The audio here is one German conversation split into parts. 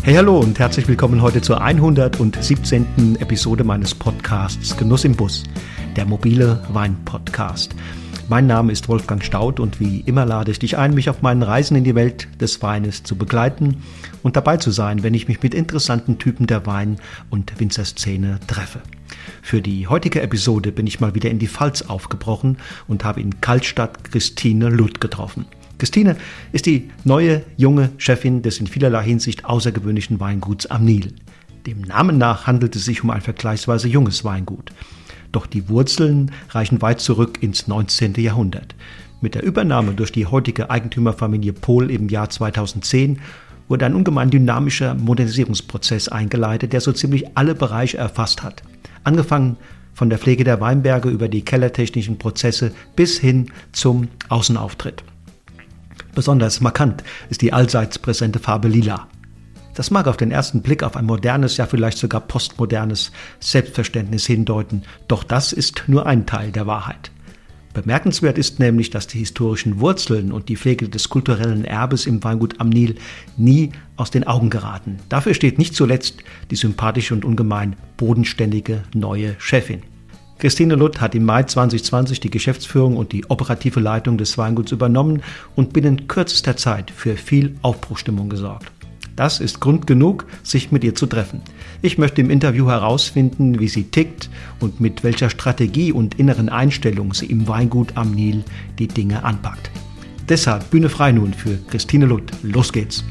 Hey, hallo und herzlich willkommen heute zur 117. Episode meines Podcasts Genuss im Bus, der mobile Wein-Podcast. Mein Name ist Wolfgang Staudt und wie immer lade ich dich ein, mich auf meinen Reisen in die Welt des Weines zu begleiten und dabei zu sein, wenn ich mich mit interessanten Typen der Wein- und Winzerszene treffe. Für die heutige Episode bin ich mal wieder in die Pfalz aufgebrochen und habe in Kaltstadt Christine Lutt getroffen. Christine ist die neue, junge Chefin des in vielerlei Hinsicht außergewöhnlichen Weinguts am Nil. Dem Namen nach handelt es sich um ein vergleichsweise junges Weingut. Doch die Wurzeln reichen weit zurück ins 19. Jahrhundert. Mit der Übernahme durch die heutige Eigentümerfamilie Pohl im Jahr 2010 wurde ein ungemein dynamischer Modernisierungsprozess eingeleitet, der so ziemlich alle Bereiche erfasst hat. Angefangen von der Pflege der Weinberge über die kellertechnischen Prozesse bis hin zum Außenauftritt. Besonders markant ist die allseits präsente Farbe Lila. Das mag auf den ersten Blick auf ein modernes, ja vielleicht sogar postmodernes Selbstverständnis hindeuten, doch das ist nur ein Teil der Wahrheit. Bemerkenswert ist nämlich, dass die historischen Wurzeln und die Pflege des kulturellen Erbes im Weingut am Nil nie aus den Augen geraten. Dafür steht nicht zuletzt die sympathische und ungemein bodenständige neue Chefin. Christine Lutt hat im Mai 2020 die Geschäftsführung und die operative Leitung des Weinguts übernommen und binnen kürzester Zeit für viel Aufbruchstimmung gesorgt. Das ist Grund genug, sich mit ihr zu treffen. Ich möchte im Interview herausfinden, wie sie tickt und mit welcher Strategie und inneren Einstellung sie im Weingut am Nil die Dinge anpackt. Deshalb Bühne frei nun für Christine Lutt. Los geht's!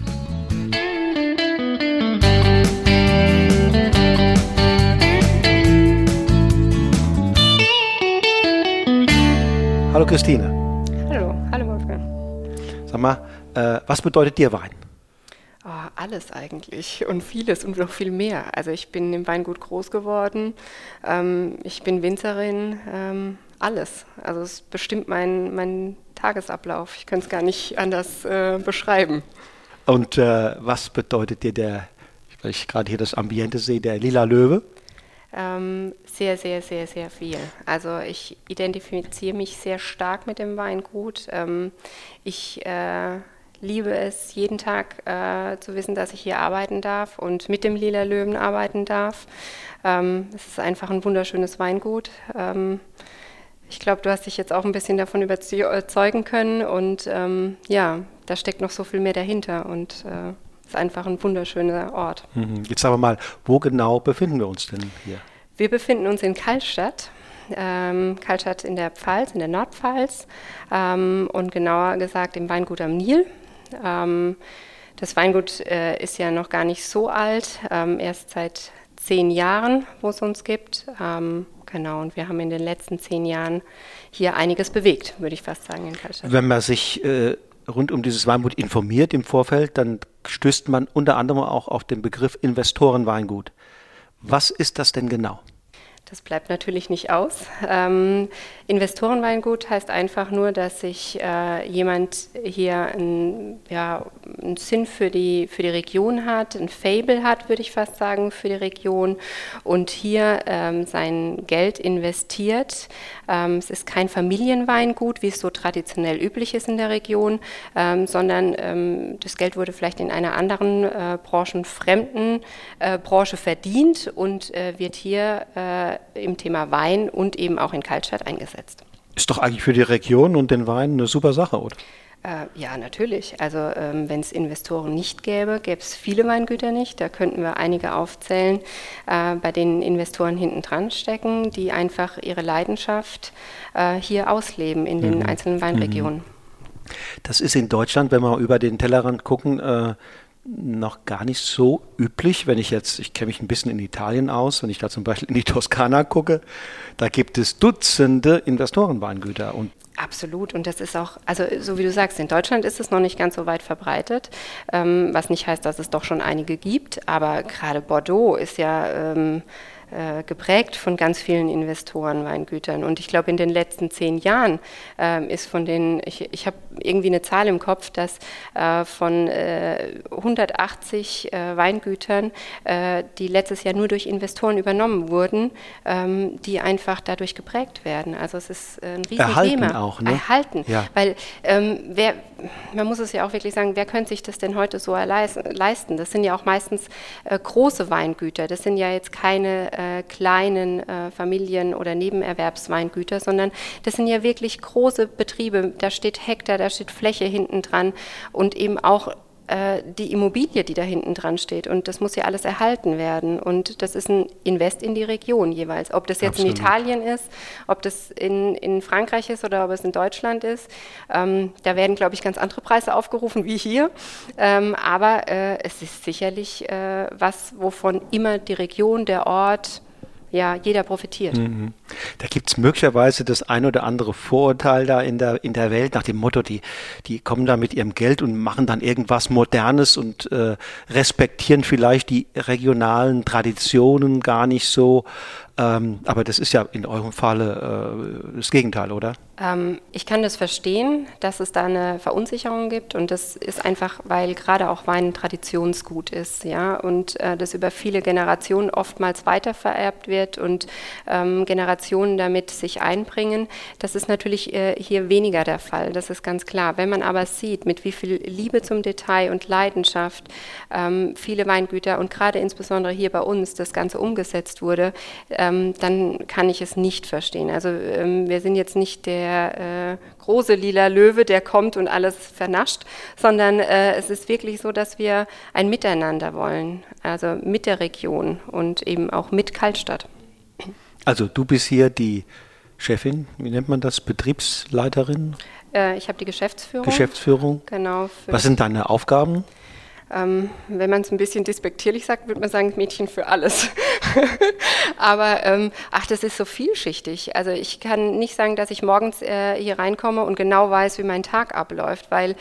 Hallo Christine. Hallo Wolfgang. Sag mal, was bedeutet dir Wein? Oh, alles eigentlich und vieles und noch viel mehr. Also ich bin im Weingut groß geworden, ich bin Winzerin, alles. Also es bestimmt mein Tagesablauf. Ich könnte es gar nicht anders beschreiben. Und was bedeutet dir weil ich gerade hier das Ambiente sehe, der Lila Löwe? Sehr, sehr, sehr, sehr viel. Also ich identifiziere mich sehr stark mit dem Weingut. Ich liebe es, jeden Tag zu wissen, dass ich hier arbeiten darf und mit dem Lila Löwen arbeiten darf. Es ist einfach ein wunderschönes Weingut. Ich glaube, du hast dich jetzt auch ein bisschen davon überzeugen können und da steckt noch so viel mehr dahinter und ist einfach ein wunderschöner Ort. Jetzt sagen wir mal, wo genau befinden wir uns denn hier? Wir befinden uns in Kaltstadt. Kaltstadt in der Pfalz, in der Nordpfalz und genauer gesagt im Weingut am Nil. Das Weingut ist ja noch gar nicht so alt, erst seit 10 Jahren, wo es uns gibt. Genau, und wir haben in den letzten 10 Jahren hier einiges bewegt, würde ich fast sagen, in Kaltstadt. Wenn man sich rund um dieses Weingut informiert im Vorfeld, dann stößt man unter anderem auch auf den Begriff Investorenweingut. Was ist das denn genau? Das bleibt natürlich nicht aus. Investorenweingut heißt einfach nur, dass sich jemand hier einen Sinn für die Region hat, ein Faible hat, würde ich fast sagen, für die Region und hier sein Geld investiert. Es ist kein Familienweingut, wie es so traditionell üblich ist in der Region, sondern das Geld wurde vielleicht in einer anderen branchenfremden Branche verdient und wird hier im Thema Wein und eben auch in Kaltstadt eingesetzt. Ist doch eigentlich für die Region und den Wein eine super Sache, oder? Ja, natürlich. Also wenn es Investoren nicht gäbe, gäbe es viele Weingüter nicht. Da könnten wir einige aufzählen, bei denen Investoren hinten dran stecken, die einfach ihre Leidenschaft hier ausleben in den einzelnen Weinregionen. Das ist in Deutschland, wenn wir über den Tellerrand gucken, noch gar nicht so üblich. Ich kenne mich ein bisschen in Italien aus, wenn ich da zum Beispiel in die Toskana gucke, da gibt es Dutzende Investorenweingüter. Absolut, und das ist auch, also so wie du sagst, in Deutschland ist es noch nicht ganz so weit verbreitet, was nicht heißt, dass es doch schon einige gibt, aber gerade Bordeaux ist ja geprägt von ganz vielen Investorenweingütern. Und ich glaube, in den letzten 10 Jahren ist von den, ich habe irgendwie eine Zahl im Kopf, dass von 180 Weingütern, die letztes Jahr nur durch Investoren übernommen wurden, die einfach dadurch geprägt werden. Also es ist ein Riesenthema. Erhalten auch, ne? Erhalten, ja. Weil man muss es ja auch wirklich sagen, wer könnte sich das denn heute so leisten? Das sind ja auch meistens große Weingüter. Das sind ja jetzt keine kleinen Familien- oder Nebenerwerbsweingüter, sondern das sind ja wirklich große Betriebe. Da steht Hektar, da steht Fläche hinten dran und eben auch die Immobilie, die da hinten dran steht. Und das muss ja alles erhalten werden. Und das ist ein Invest in die Region jeweils. Ob das jetzt Absolut. In Italien ist, ob das in Frankreich ist oder ob es in Deutschland ist. Da werden, glaube ich, ganz andere Preise aufgerufen wie hier. Aber es ist sicherlich was, wovon immer die Region, der Ort, ja, jeder profitiert. Mhm. Da gibt es möglicherweise das ein oder andere Vorurteil da in der Welt nach dem Motto, die kommen da mit ihrem Geld und machen dann irgendwas Modernes und respektieren vielleicht die regionalen Traditionen gar nicht so. Aber das ist ja in eurem Falle das Gegenteil, oder? Ich kann das verstehen, dass es da eine Verunsicherung gibt und das ist einfach, weil gerade auch Wein Traditionsgut ist, ja, und das über viele Generationen oftmals weitervererbt wird und Generationen damit sich einbringen. Das ist natürlich hier weniger der Fall, das ist ganz klar. Wenn man aber sieht, mit wie viel Liebe zum Detail und Leidenschaft viele Weingüter und gerade insbesondere hier bei uns das Ganze umgesetzt wurde, dann kann ich es nicht verstehen. Also wir sind jetzt nicht der große lila Löwe, der kommt und alles vernascht, sondern es ist wirklich so, dass wir ein Miteinander wollen, also mit der Region und eben auch mit Kaltstadt. Also du bist hier die Chefin, wie nennt man das, Betriebsleiterin? Ich habe die Geschäftsführung. Geschäftsführung? Genau. Was sind deine Aufgaben? Wenn man es ein bisschen despektierlich sagt, würde man sagen, Mädchen für alles. Aber das ist so vielschichtig. Also ich kann nicht sagen, dass ich morgens hier reinkomme und genau weiß, wie mein Tag abläuft, weil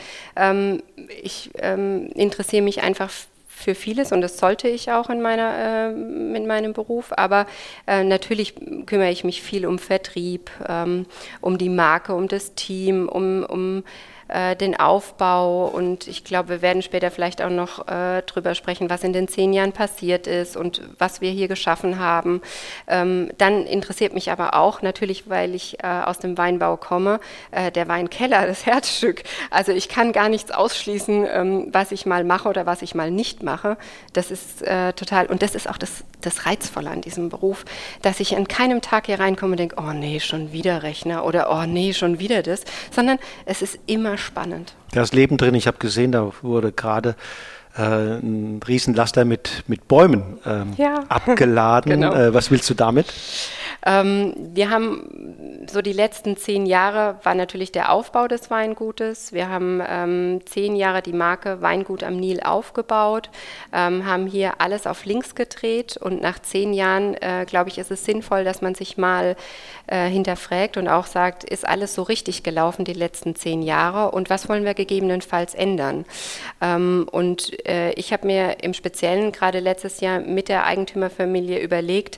ich interessiere mich einfach für vieles und das sollte ich auch in meinem Beruf, aber natürlich kümmere ich mich viel um Vertrieb, um die Marke, um das Team, um den Aufbau und ich glaube, wir werden später vielleicht auch noch drüber sprechen, was in den 10 Jahren passiert ist und was wir hier geschaffen haben. Dann interessiert mich aber auch natürlich, weil ich aus dem Weinbau komme, der Weinkeller, das Herzstück. Also ich kann gar nichts ausschließen, was ich mal mache oder was ich mal nicht mache. Das ist total, und das ist auch das Reizvolle an diesem Beruf, dass ich an keinem Tag hier reinkomme und denke, oh nee, schon wieder Rechner oder oh nee, schon wieder das, sondern es ist immer spannend. Da ist Leben drin. Ich habe gesehen, da wurde gerade ein Riesenlaster mit Bäumen abgeladen. Genau. Was willst du damit? Wir haben so die letzten 10 Jahre war natürlich der Aufbau des Weingutes. Wir haben 10 Jahre die Marke Weingut am Nil aufgebaut, haben hier alles auf links gedreht und nach 10 Jahren, glaube ich, ist es sinnvoll, dass man sich mal hinterfragt und auch sagt, ist alles so richtig gelaufen die letzten 10 Jahre und was wollen wir gegebenenfalls ändern? Und ich habe mir im Speziellen gerade letztes Jahr mit der Eigentümerfamilie überlegt,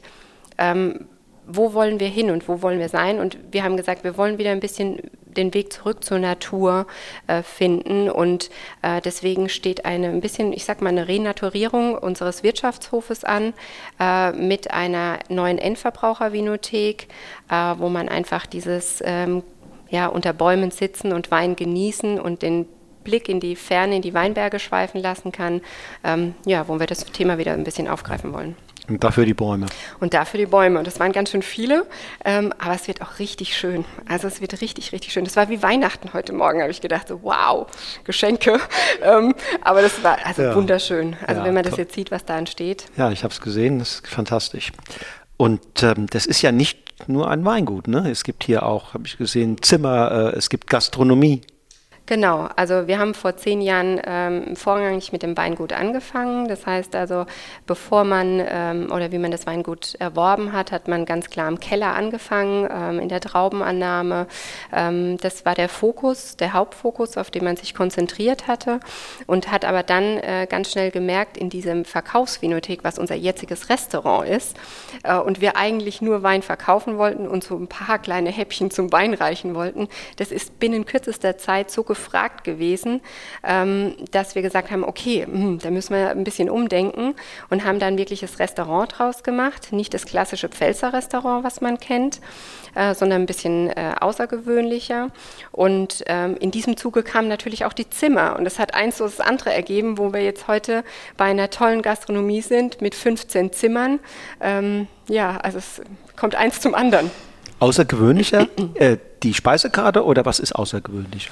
wo wollen wir hin und wo wollen wir sein? Und wir haben gesagt, wir wollen wieder ein bisschen den Weg zurück zur Natur finden. Und deswegen steht ein bisschen, ich sag mal, eine Renaturierung unseres Wirtschaftshofes an mit einer neuen Endverbrauchervinothek, wo man einfach dieses unter Bäumen sitzen und Wein genießen und den Blick in die Ferne, in die Weinberge schweifen lassen kann, wo wir das Thema wieder ein bisschen aufgreifen wollen. Und dafür die Bäume. Und dafür die Bäume. Und das waren ganz schön viele, aber es wird auch richtig schön. Also es wird richtig, richtig schön. Das war wie Weihnachten heute Morgen, habe ich gedacht, so wow, Geschenke. Aber das war wunderschön. Also wenn man das jetzt sieht, was da entsteht. Ja, ich habe es gesehen, das ist fantastisch. Und das ist ja nicht nur ein Weingut, ne? Es gibt hier auch, habe ich gesehen, Zimmer, es gibt Gastronomie. Genau, also wir haben vor 10 Jahren vorrangig mit dem Weingut angefangen. Das heißt also, bevor man oder wie man das Weingut erworben hat, hat man ganz klar im Keller angefangen, in der Traubenannahme. Das war der Fokus, der Hauptfokus, auf den man sich konzentriert hatte und hat aber dann ganz schnell gemerkt, in diesem Verkaufsvinothek, was unser jetziges Restaurant ist, und wir eigentlich nur Wein verkaufen wollten und so ein paar kleine Häppchen zum Wein reichen wollten, das ist binnen kürzester Zeit so gefragt gewesen, dass wir gesagt haben, okay, da müssen wir ein bisschen umdenken und haben dann wirklich das Restaurant draus gemacht. Nicht das klassische Pfälzer Restaurant, was man kennt, sondern ein bisschen außergewöhnlicher. Und in diesem Zuge kamen natürlich auch die Zimmer. Und das hat eins so das andere ergeben, wo wir jetzt heute bei einer tollen Gastronomie sind mit 15 Zimmern. Also es kommt eins zum anderen. Außergewöhnlicher? Die Speisekarte oder was ist außergewöhnlicher?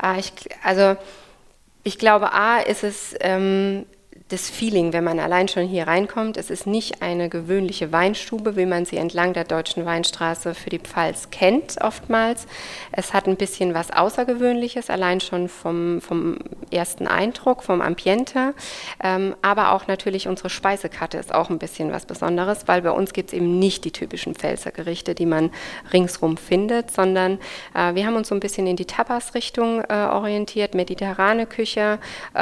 Ich glaube, ist es das Feeling, wenn man allein schon hier reinkommt. Es ist nicht eine gewöhnliche Weinstube, wie man sie entlang der Deutschen Weinstraße für die Pfalz kennt oftmals. Es hat ein bisschen was Außergewöhnliches, allein schon vom ersten Eindruck, vom Ambiente. Aber auch natürlich unsere Speisekarte ist auch ein bisschen was Besonderes, weil bei uns gibt es eben nicht die typischen Pfälzer Gerichte, die man ringsrum findet, sondern wir haben uns so ein bisschen in die Tapas-Richtung orientiert, mediterrane Küche.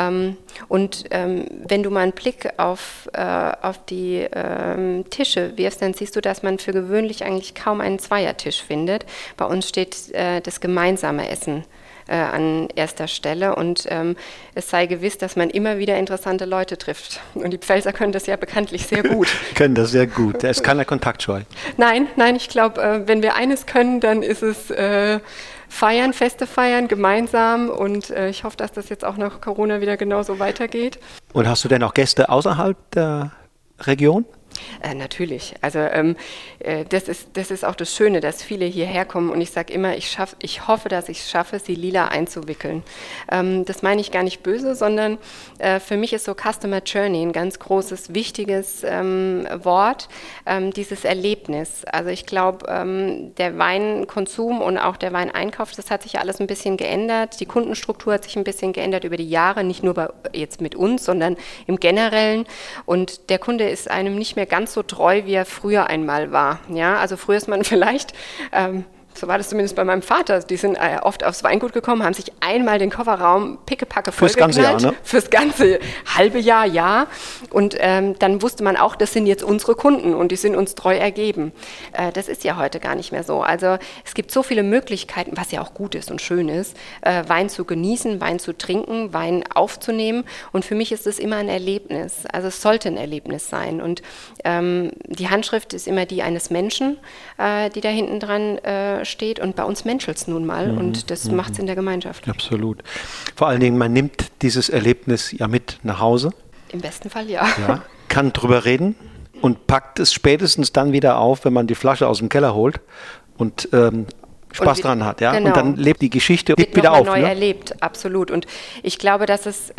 Wenn du mal einen Blick auf die Tische wirfst, dann siehst du, dass man für gewöhnlich eigentlich kaum einen Zweiertisch findet. Bei uns steht das gemeinsame Essen an erster Stelle und es sei gewiss, dass man immer wieder interessante Leute trifft. Und die Pfälzer können das ja bekanntlich sehr gut. Können das sehr gut. Da ist keiner kontaktscheu. Nein, ich glaube, wenn wir eines können, dann ist es feiern, Feste feiern, gemeinsam und ich hoffe, dass das jetzt auch nach Corona wieder genauso weitergeht. Und hast du denn auch Gäste außerhalb der Region? Natürlich. Also das ist auch das Schöne, dass viele hierher kommen und ich sage immer, ich hoffe, dass ich es schaffe, sie lila einzuwickeln. Das meine ich gar nicht böse, sondern für mich ist so Customer Journey ein ganz großes, wichtiges Wort, dieses Erlebnis. Also ich glaube, der Weinkonsum und auch der Weineinkauf, das hat sich alles ein bisschen geändert. Die Kundenstruktur hat sich ein bisschen geändert über die Jahre, nicht nur jetzt mit uns, sondern im Generellen. Und der Kunde ist einem nicht mehr ganz so treu, wie er früher einmal war. Ja, also früher ist man vielleicht, so war das zumindest bei meinem Vater, die sind oft aufs Weingut gekommen, haben sich einmal den Kofferraum pickepacke vollgeknallt. Fürs ganze Jahr, ne? Fürs ganze halbe Jahr, ja. Und dann wusste man auch, das sind jetzt unsere Kunden und die sind uns treu ergeben. Das ist ja heute gar nicht mehr so. Also es gibt so viele Möglichkeiten, was ja auch gut ist und schön ist, Wein zu genießen, Wein zu trinken, Wein aufzunehmen. Und für mich ist es immer ein Erlebnis. Also es sollte ein Erlebnis sein. Und die Handschrift ist immer die eines Menschen, die da hinten dran steht und bei uns menschelt es nun mal und das macht es in der Gemeinschaft. Absolut. Vor allen Dingen, man nimmt dieses Erlebnis ja mit nach Hause. Im besten Fall ja. Kann drüber reden und packt es spätestens dann wieder auf, wenn man die Flasche aus dem Keller holt und Spaß dran hat. Ja? Genau. Und dann lebt die Geschichte wieder auf. Neu erlebt, absolut. Und ich glaube, dass es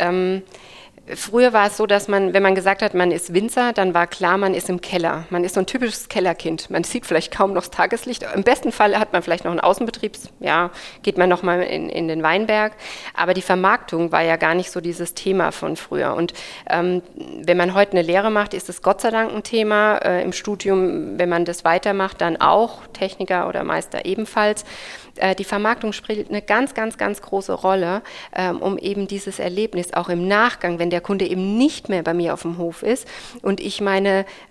früher war es so, dass man, wenn man gesagt hat, man ist Winzer, dann war klar, man ist im Keller. Man ist so ein typisches Kellerkind. Man sieht vielleicht kaum noch das Tageslicht. Im besten Fall hat man vielleicht noch einen Außenbetrieb, geht man noch mal in den Weinberg. Aber die Vermarktung war ja gar nicht so dieses Thema von früher. Und wenn man heute eine Lehre macht, ist es Gott sei Dank ein Thema. Im Studium, wenn man das weitermacht, dann auch, Techniker oder Meister ebenfalls. Die Vermarktung spielt eine ganz, ganz, ganz große Rolle, um eben dieses Erlebnis auch im Nachgang, wenn der Kunde eben nicht mehr bei mir auf dem Hof ist und ich mein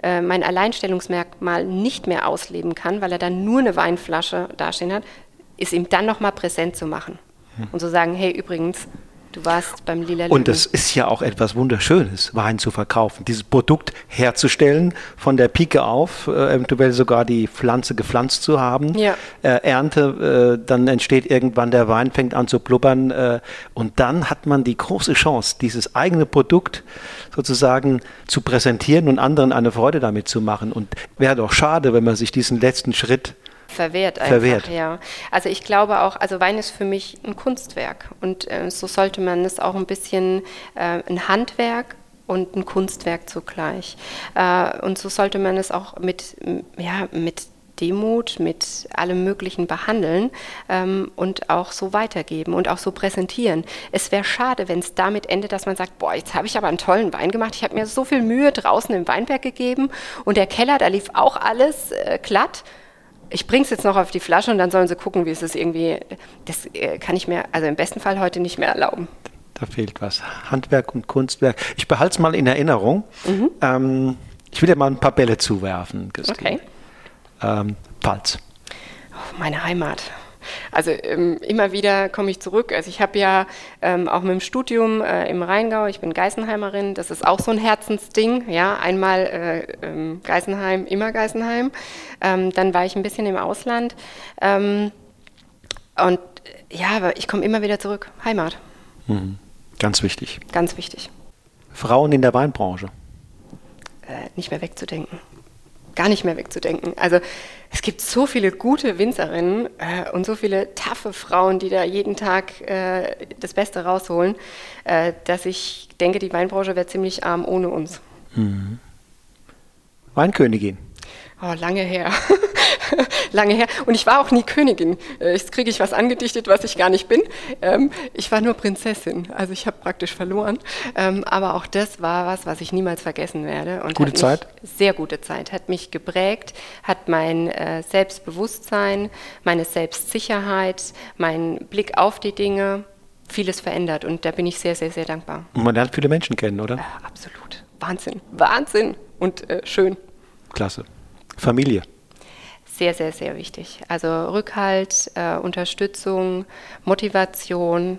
Alleinstellungsmerkmal nicht mehr ausleben kann, weil er dann nur eine Weinflasche dastehen hat, ist ihm dann nochmal präsent zu machen und zu sagen, hey, übrigens, du warst beim Lila Löwen. Und das ist ja auch etwas Wunderschönes, Wein zu verkaufen, dieses Produkt herzustellen, von der Pike auf, eventuell sogar die Pflanze gepflanzt zu haben, Ernte, dann entsteht irgendwann der Wein, fängt an zu blubbern und dann hat man die große Chance, dieses eigene Produkt sozusagen zu präsentieren und anderen eine Freude damit zu machen. Und wäre doch schade, wenn man sich diesen letzten Schritt verwehrt einfach, ja. Also ich glaube auch, also Wein ist für mich ein Kunstwerk und so sollte man es auch ein bisschen ein Handwerk und ein Kunstwerk zugleich. Und so sollte man es auch mit Demut, mit allem Möglichen behandeln und auch so weitergeben und auch so präsentieren. Es wäre schade, wenn es damit endet, dass man sagt, boah, jetzt habe ich aber einen tollen Wein gemacht, ich habe mir so viel Mühe draußen im Weinberg gegeben und der Keller, da lief auch alles glatt. Ich bringe es jetzt noch auf die Flasche und dann sollen sie gucken, wie es ist irgendwie, das kann ich mir also im besten Fall heute nicht mehr erlauben. Da fehlt was. Handwerk und Kunstwerk. Ich behalte es mal in Erinnerung. Ich will dir mal ein paar Bälle zuwerfen, Christine. Okay. Pfalz. Oh, meine Heimat. Also immer wieder komme ich zurück. Also ich habe ja auch mit dem Studium im Rheingau, ich bin Geisenheimerin, das ist auch so ein Herzensding. Ja, einmal Geisenheim, immer Geisenheim. Dann war ich ein bisschen im Ausland. Und ja, aber ich komme immer wieder zurück. Heimat. Ganz wichtig. Ganz wichtig. Frauen in der Weinbranche. Nicht mehr wegzudenken. Gar nicht mehr wegzudenken. Also es gibt so viele gute Winzerinnen und so viele taffe Frauen, die da jeden Tag das Beste rausholen, dass ich denke, die Weinbranche wäre ziemlich arm ohne uns. Weinkönigin. Oh, lange her. Lange her. Und ich war auch nie Königin. Jetzt kriege ich was angedichtet, was ich gar nicht bin. Ich war nur Prinzessin. Also ich habe praktisch verloren. Aber auch das war was ich niemals vergessen werde. Und gute Zeit? Sehr gute Zeit. Hat mich geprägt, hat mein Selbstbewusstsein, meine Selbstsicherheit, mein Blick auf die Dinge, vieles verändert. Und da bin ich sehr, sehr, sehr dankbar. Und man lernt viele Menschen kennen, oder? Absolut. Wahnsinn. Wahnsinn. Und schön. Klasse. Familie. Sehr, sehr, sehr wichtig. Also Rückhalt, Unterstützung, Motivation,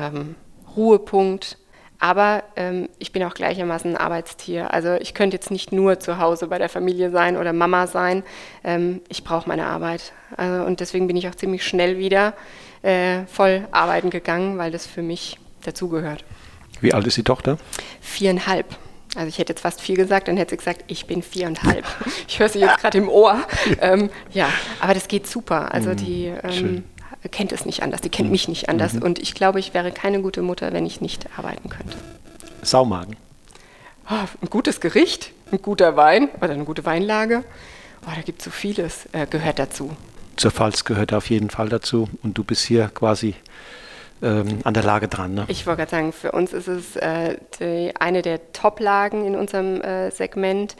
Ruhepunkt. Aber ich bin auch gleichermaßen ein Arbeitstier. Also ich könnte jetzt nicht nur zu Hause bei der Familie sein oder Mama sein. Ich brauche meine Arbeit. Und deswegen bin ich auch ziemlich schnell wieder voll arbeiten gegangen, weil das für mich dazugehört. Wie alt ist die Tochter? 4,5. Also ich hätte jetzt fast 4 gesagt, dann hätte sie gesagt, ich bin 4,5. Ich höre sie jetzt gerade im Ohr. Ja, aber das geht super. Also die kennt es nicht anders, die kennt mich nicht anders. Und ich glaube, ich wäre keine gute Mutter, wenn ich nicht arbeiten könnte. Saumagen. Oh, ein gutes Gericht, ein guter Wein oder eine gute Weinlage. Oh, da gibt es so vieles, gehört dazu. Zur Pfalz gehört auf jeden Fall dazu. Und du bist hier quasi an der Lage dran. Ne? Ich wollte gerade sagen, für uns ist es eine der Top-Lagen in unserem Segment.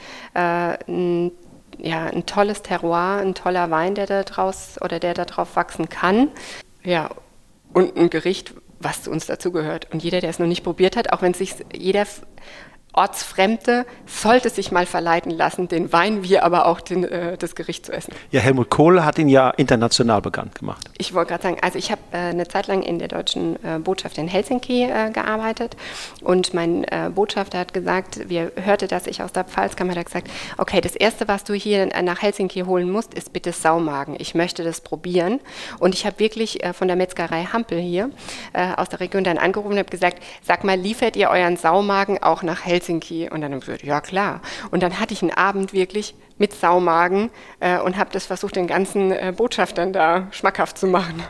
Ein tolles Terroir, ein toller Wein, der da drauf wachsen kann. Ja, und ein Gericht, was zu uns dazugehört. Und jeder, der es noch nicht probiert hat, auch wenn sich jeder Ortsfremde sollte sich mal verleiten lassen, den Wein, wie aber auch das Gericht zu essen. Ja, Helmut Kohl hat ihn ja international bekannt gemacht. Ich wollte gerade sagen, also ich habe eine Zeit lang in der deutschen Botschaft in Helsinki gearbeitet und mein Botschafter hat gesagt, hörte, dass ich aus der Pfalz kam, hat er gesagt, okay, das Erste, was du hier nach Helsinki holen musst, ist bitte Saumagen. Ich möchte das probieren. Und ich habe wirklich von der Metzgerei Hampel hier aus der Region dann angerufen und habe gesagt, sag mal, liefert ihr euren Saumagen auch nach Helsinki? Und dann habe ich gesagt, ja klar. Und dann hatte ich einen Abend wirklich mit Saumagen und habe das versucht, den ganzen Botschaftern da schmackhaft zu machen.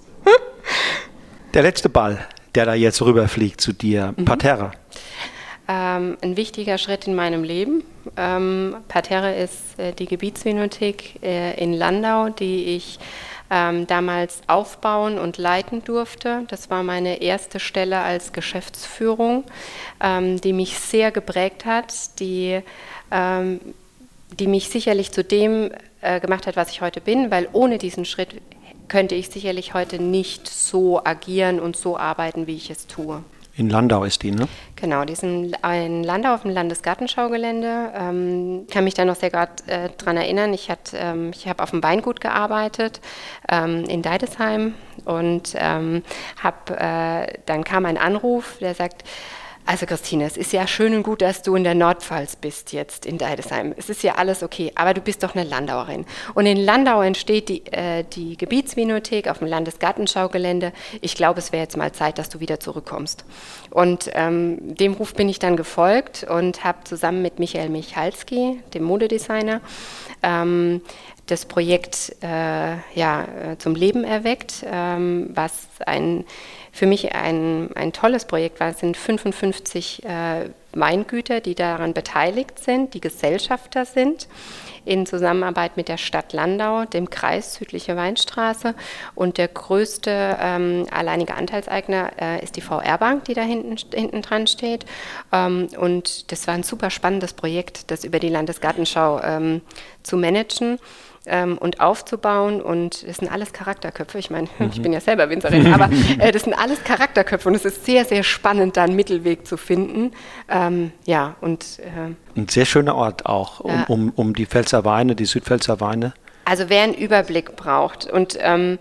Der letzte Ball, der da jetzt rüberfliegt zu dir, Parterre. Ein wichtiger Schritt in meinem Leben. Parterre ist die Gebietsvinothek in Landau, die ich damals aufbauen und leiten durfte. Das war meine erste Stelle als Geschäftsführung, die mich sehr geprägt hat, die mich sicherlich zu dem gemacht hat, was ich heute bin, weil ohne diesen Schritt könnte ich sicherlich heute nicht so agieren und so arbeiten, wie ich es tue. In Landau ist die, ne? Genau, die sind in Landau auf dem Landesgartenschaugelände. Kann mich da noch sehr gerade dran erinnern. Ich habe auf dem Weingut gearbeitet in Deidesheim und dann kam ein Anruf, der sagt, also Christine, es ist ja schön und gut, dass du in der Nordpfalz bist jetzt in Deidesheim. Es ist ja alles okay, aber du bist doch eine Landauerin. Und in Landau entsteht die Gebietsvinothek auf dem Landesgartenschaugelände. Ich glaube, es wäre jetzt mal Zeit, dass du wieder zurückkommst. Und dem Ruf bin ich dann gefolgt und habe zusammen mit Michael Michalski, dem Modedesigner, das Projekt zum Leben erweckt, was für mich ein tolles Projekt war. Es sind 55 Weingüter, die daran beteiligt sind, die Gesellschafter sind, in Zusammenarbeit mit der Stadt Landau, dem Kreis Südliche Weinstraße. Und der größte alleinige Anteilseigner ist die VR-Bank, die da hinten dran steht. Und das war ein super spannendes Projekt, das über die Landesgartenschau zu managen und aufzubauen, und das sind alles Charakterköpfe. Ich meine, ich bin ja selber Winzerin, aber das sind alles Charakterköpfe und es ist sehr, sehr spannend, da einen Mittelweg zu finden. Ein sehr schöner Ort auch, um die Pfälzer Weine, die Südpfälzer Weine. Also wer einen Überblick braucht und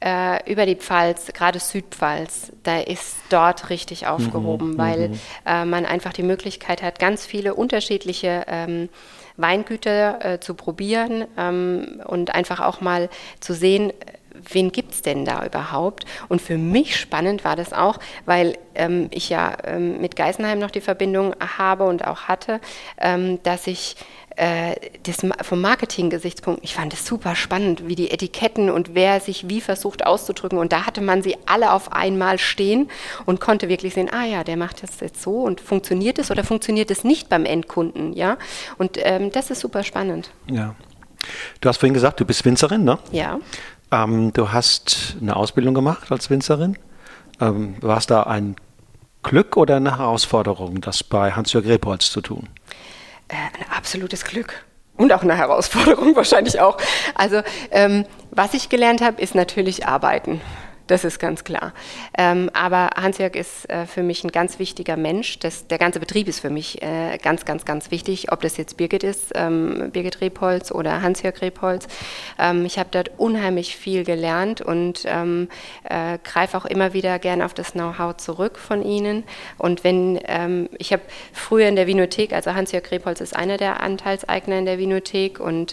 über die Pfalz, gerade Südpfalz, da ist dort richtig aufgehoben, weil man einfach die Möglichkeit hat, ganz viele unterschiedliche Weingüter zu probieren und einfach auch mal zu sehen, wen gibt es denn da überhaupt? Und für mich spannend war das auch, weil ich ja mit Geisenheim noch die Verbindung habe und auch hatte, dass ich das vom Marketing-Gesichtspunkt, ich fand es super spannend, wie die Etiketten und wer sich wie versucht auszudrücken. Und da hatte man sie alle auf einmal stehen und konnte wirklich sehen, ah ja, der macht das jetzt so und funktioniert es oder funktioniert es nicht beim Endkunden, ja? Und das ist super spannend. Ja. Du hast vorhin gesagt, du bist Winzerin, ne? Ja. Du hast eine Ausbildung gemacht als Winzerin. War es da ein Glück oder eine Herausforderung, das bei Hans-Jörg Rebholz zu tun? Ein absolutes Glück. Und auch eine Herausforderung wahrscheinlich auch. Also was ich gelernt habe, ist natürlich arbeiten. Das ist ganz klar. Aber Hans-Jörg ist für mich ein ganz wichtiger Mensch. Der ganze Betrieb ist für mich ganz, ganz, ganz wichtig. Ob das jetzt Birgit ist, Birgit Rebholz oder Hans-Jörg Rebholz. Ich habe dort unheimlich viel gelernt und greife auch immer wieder gerne auf das Know-how zurück von ihnen. Und ich habe früher in der Vinothek, also Hans-Jörg Rebholz ist einer der Anteilseigner in der Vinothek und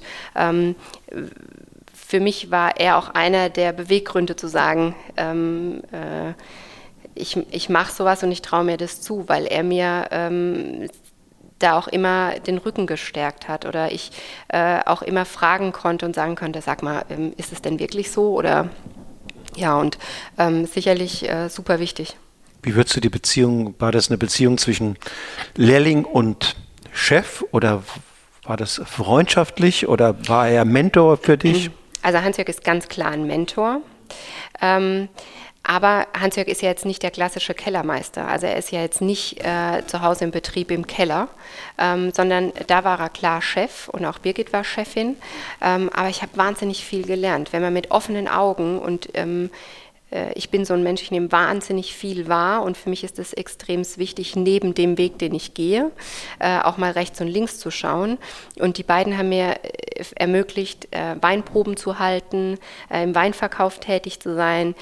für mich war er auch einer der Beweggründe zu sagen, ich mache sowas und ich traue mir das zu, weil er mir da auch immer den Rücken gestärkt hat oder ich auch immer fragen konnte und sagen konnte, sag mal, ist es denn wirklich so? Oder ja, und sicherlich super wichtig. Wie würdest du die Beziehung, war das eine Beziehung zwischen Lehrling und Chef oder war das freundschaftlich oder war er Mentor für dich? Also Hans-Jörg ist ganz klar ein Mentor, aber Hans-Jörg ist ja jetzt nicht der klassische Kellermeister. Also er ist ja jetzt nicht zu Hause im Betrieb im Keller, sondern da war er klar Chef und auch Birgit war Chefin. Aber ich habe wahnsinnig viel gelernt, wenn man mit offenen Augen und ich bin so ein Mensch, ich nehme wahnsinnig viel wahr und für mich ist es extrem wichtig, neben dem Weg, den ich gehe, auch mal rechts und links zu schauen. Und die beiden haben mir ermöglicht, Weinproben zu halten, im Weinverkauf tätig zu sein,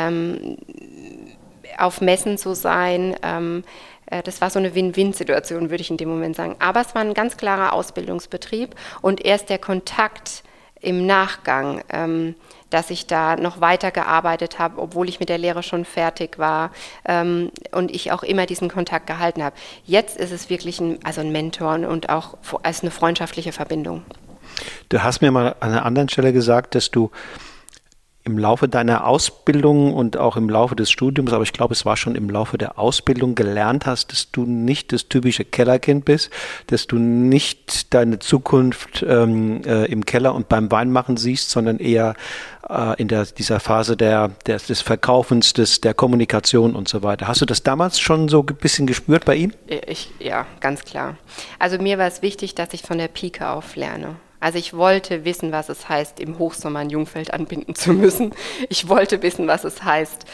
auf Messen zu sein. Das war so eine Win-Win-Situation, würde ich in dem Moment sagen. Aber es war ein ganz klarer Ausbildungsbetrieb und erst der Kontakt im Nachgang, dass ich da noch weitergearbeitet habe, obwohl ich mit der Lehre schon fertig war und ich auch immer diesen Kontakt gehalten habe. Jetzt ist es wirklich ein Mentor und auch als eine freundschaftliche Verbindung. Du hast mir mal an einer anderen Stelle gesagt, dass du im Laufe deiner Ausbildung und auch im Laufe des Studiums, aber ich glaube, es war schon im Laufe der Ausbildung gelernt hast, dass du nicht das typische Kellerkind bist, dass du nicht deine Zukunft im Keller und beim Weinmachen siehst, sondern eher in dieser Phase des Verkaufens, der Kommunikation und so weiter. Hast du das damals schon so ein bisschen gespürt bei ihm? Ja, ganz klar. Also mir war es wichtig, dass ich von der Pike auf lerne. Also ich wollte wissen, was es heißt, im Hochsommer ein Jungfeld anbinden zu müssen. Ich wollte wissen, was es heißt,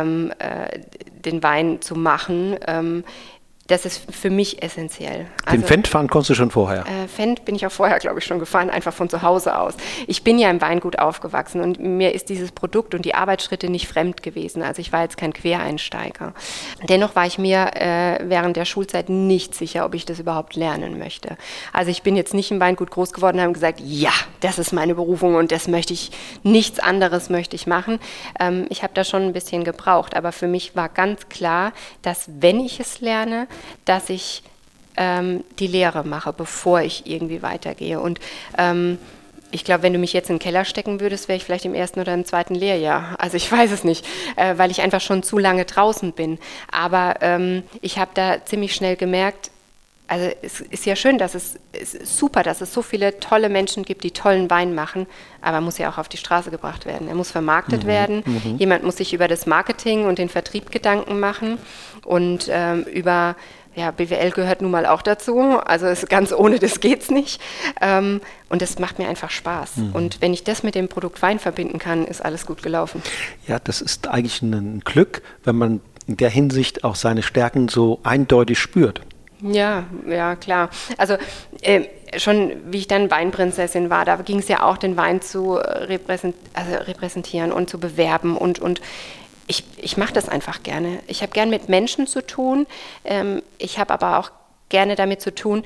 den Wein zu machen. Das ist für mich essentiell. Den Fendt fahren konntest du schon vorher? Fendt bin ich auch vorher, glaube ich, schon gefahren, einfach von zu Hause aus. Ich bin ja im Weingut aufgewachsen und mir ist dieses Produkt und die Arbeitsschritte nicht fremd gewesen. Also ich war jetzt kein Quereinsteiger. Dennoch war ich mir während der Schulzeit nicht sicher, ob ich das überhaupt lernen möchte. Also ich bin jetzt nicht im Weingut groß geworden und habe gesagt, ja, das ist meine Berufung und das möchte ich, nichts anderes möchte ich machen. Ich habe da schon ein bisschen gebraucht, aber für mich war ganz klar, dass wenn ich es lerne, dass ich die Lehre mache, bevor ich irgendwie weitergehe. Und ich glaube, wenn du mich jetzt in den Keller stecken würdest, wäre ich vielleicht im 1. oder im 2. Lehrjahr. Also ich weiß es nicht, weil ich einfach schon zu lange draußen bin. Aber ich habe da ziemlich schnell gemerkt, also es ist ja schön, es ist super, dass es so viele tolle Menschen gibt, die tollen Wein machen, aber er muss ja auch auf die Straße gebracht werden. Er muss vermarktet werden. Jemand muss sich über das Marketing und den Vertrieb Gedanken machen und über BWL gehört nun mal auch dazu, also ganz ohne das geht's nicht. Und das macht mir einfach Spaß. Und wenn ich das mit dem Produkt Wein verbinden kann, ist alles gut gelaufen. Ja, das ist eigentlich ein Glück, wenn man in der Hinsicht auch seine Stärken so eindeutig spürt. Ja, ja, klar. Also schon wie ich dann Weinprinzessin war, da ging es ja auch, den Wein zu repräsentieren und zu bewerben und ich mache das einfach gerne. Ich habe gern mit Menschen zu tun. Ich habe aber auch gerne damit zu tun,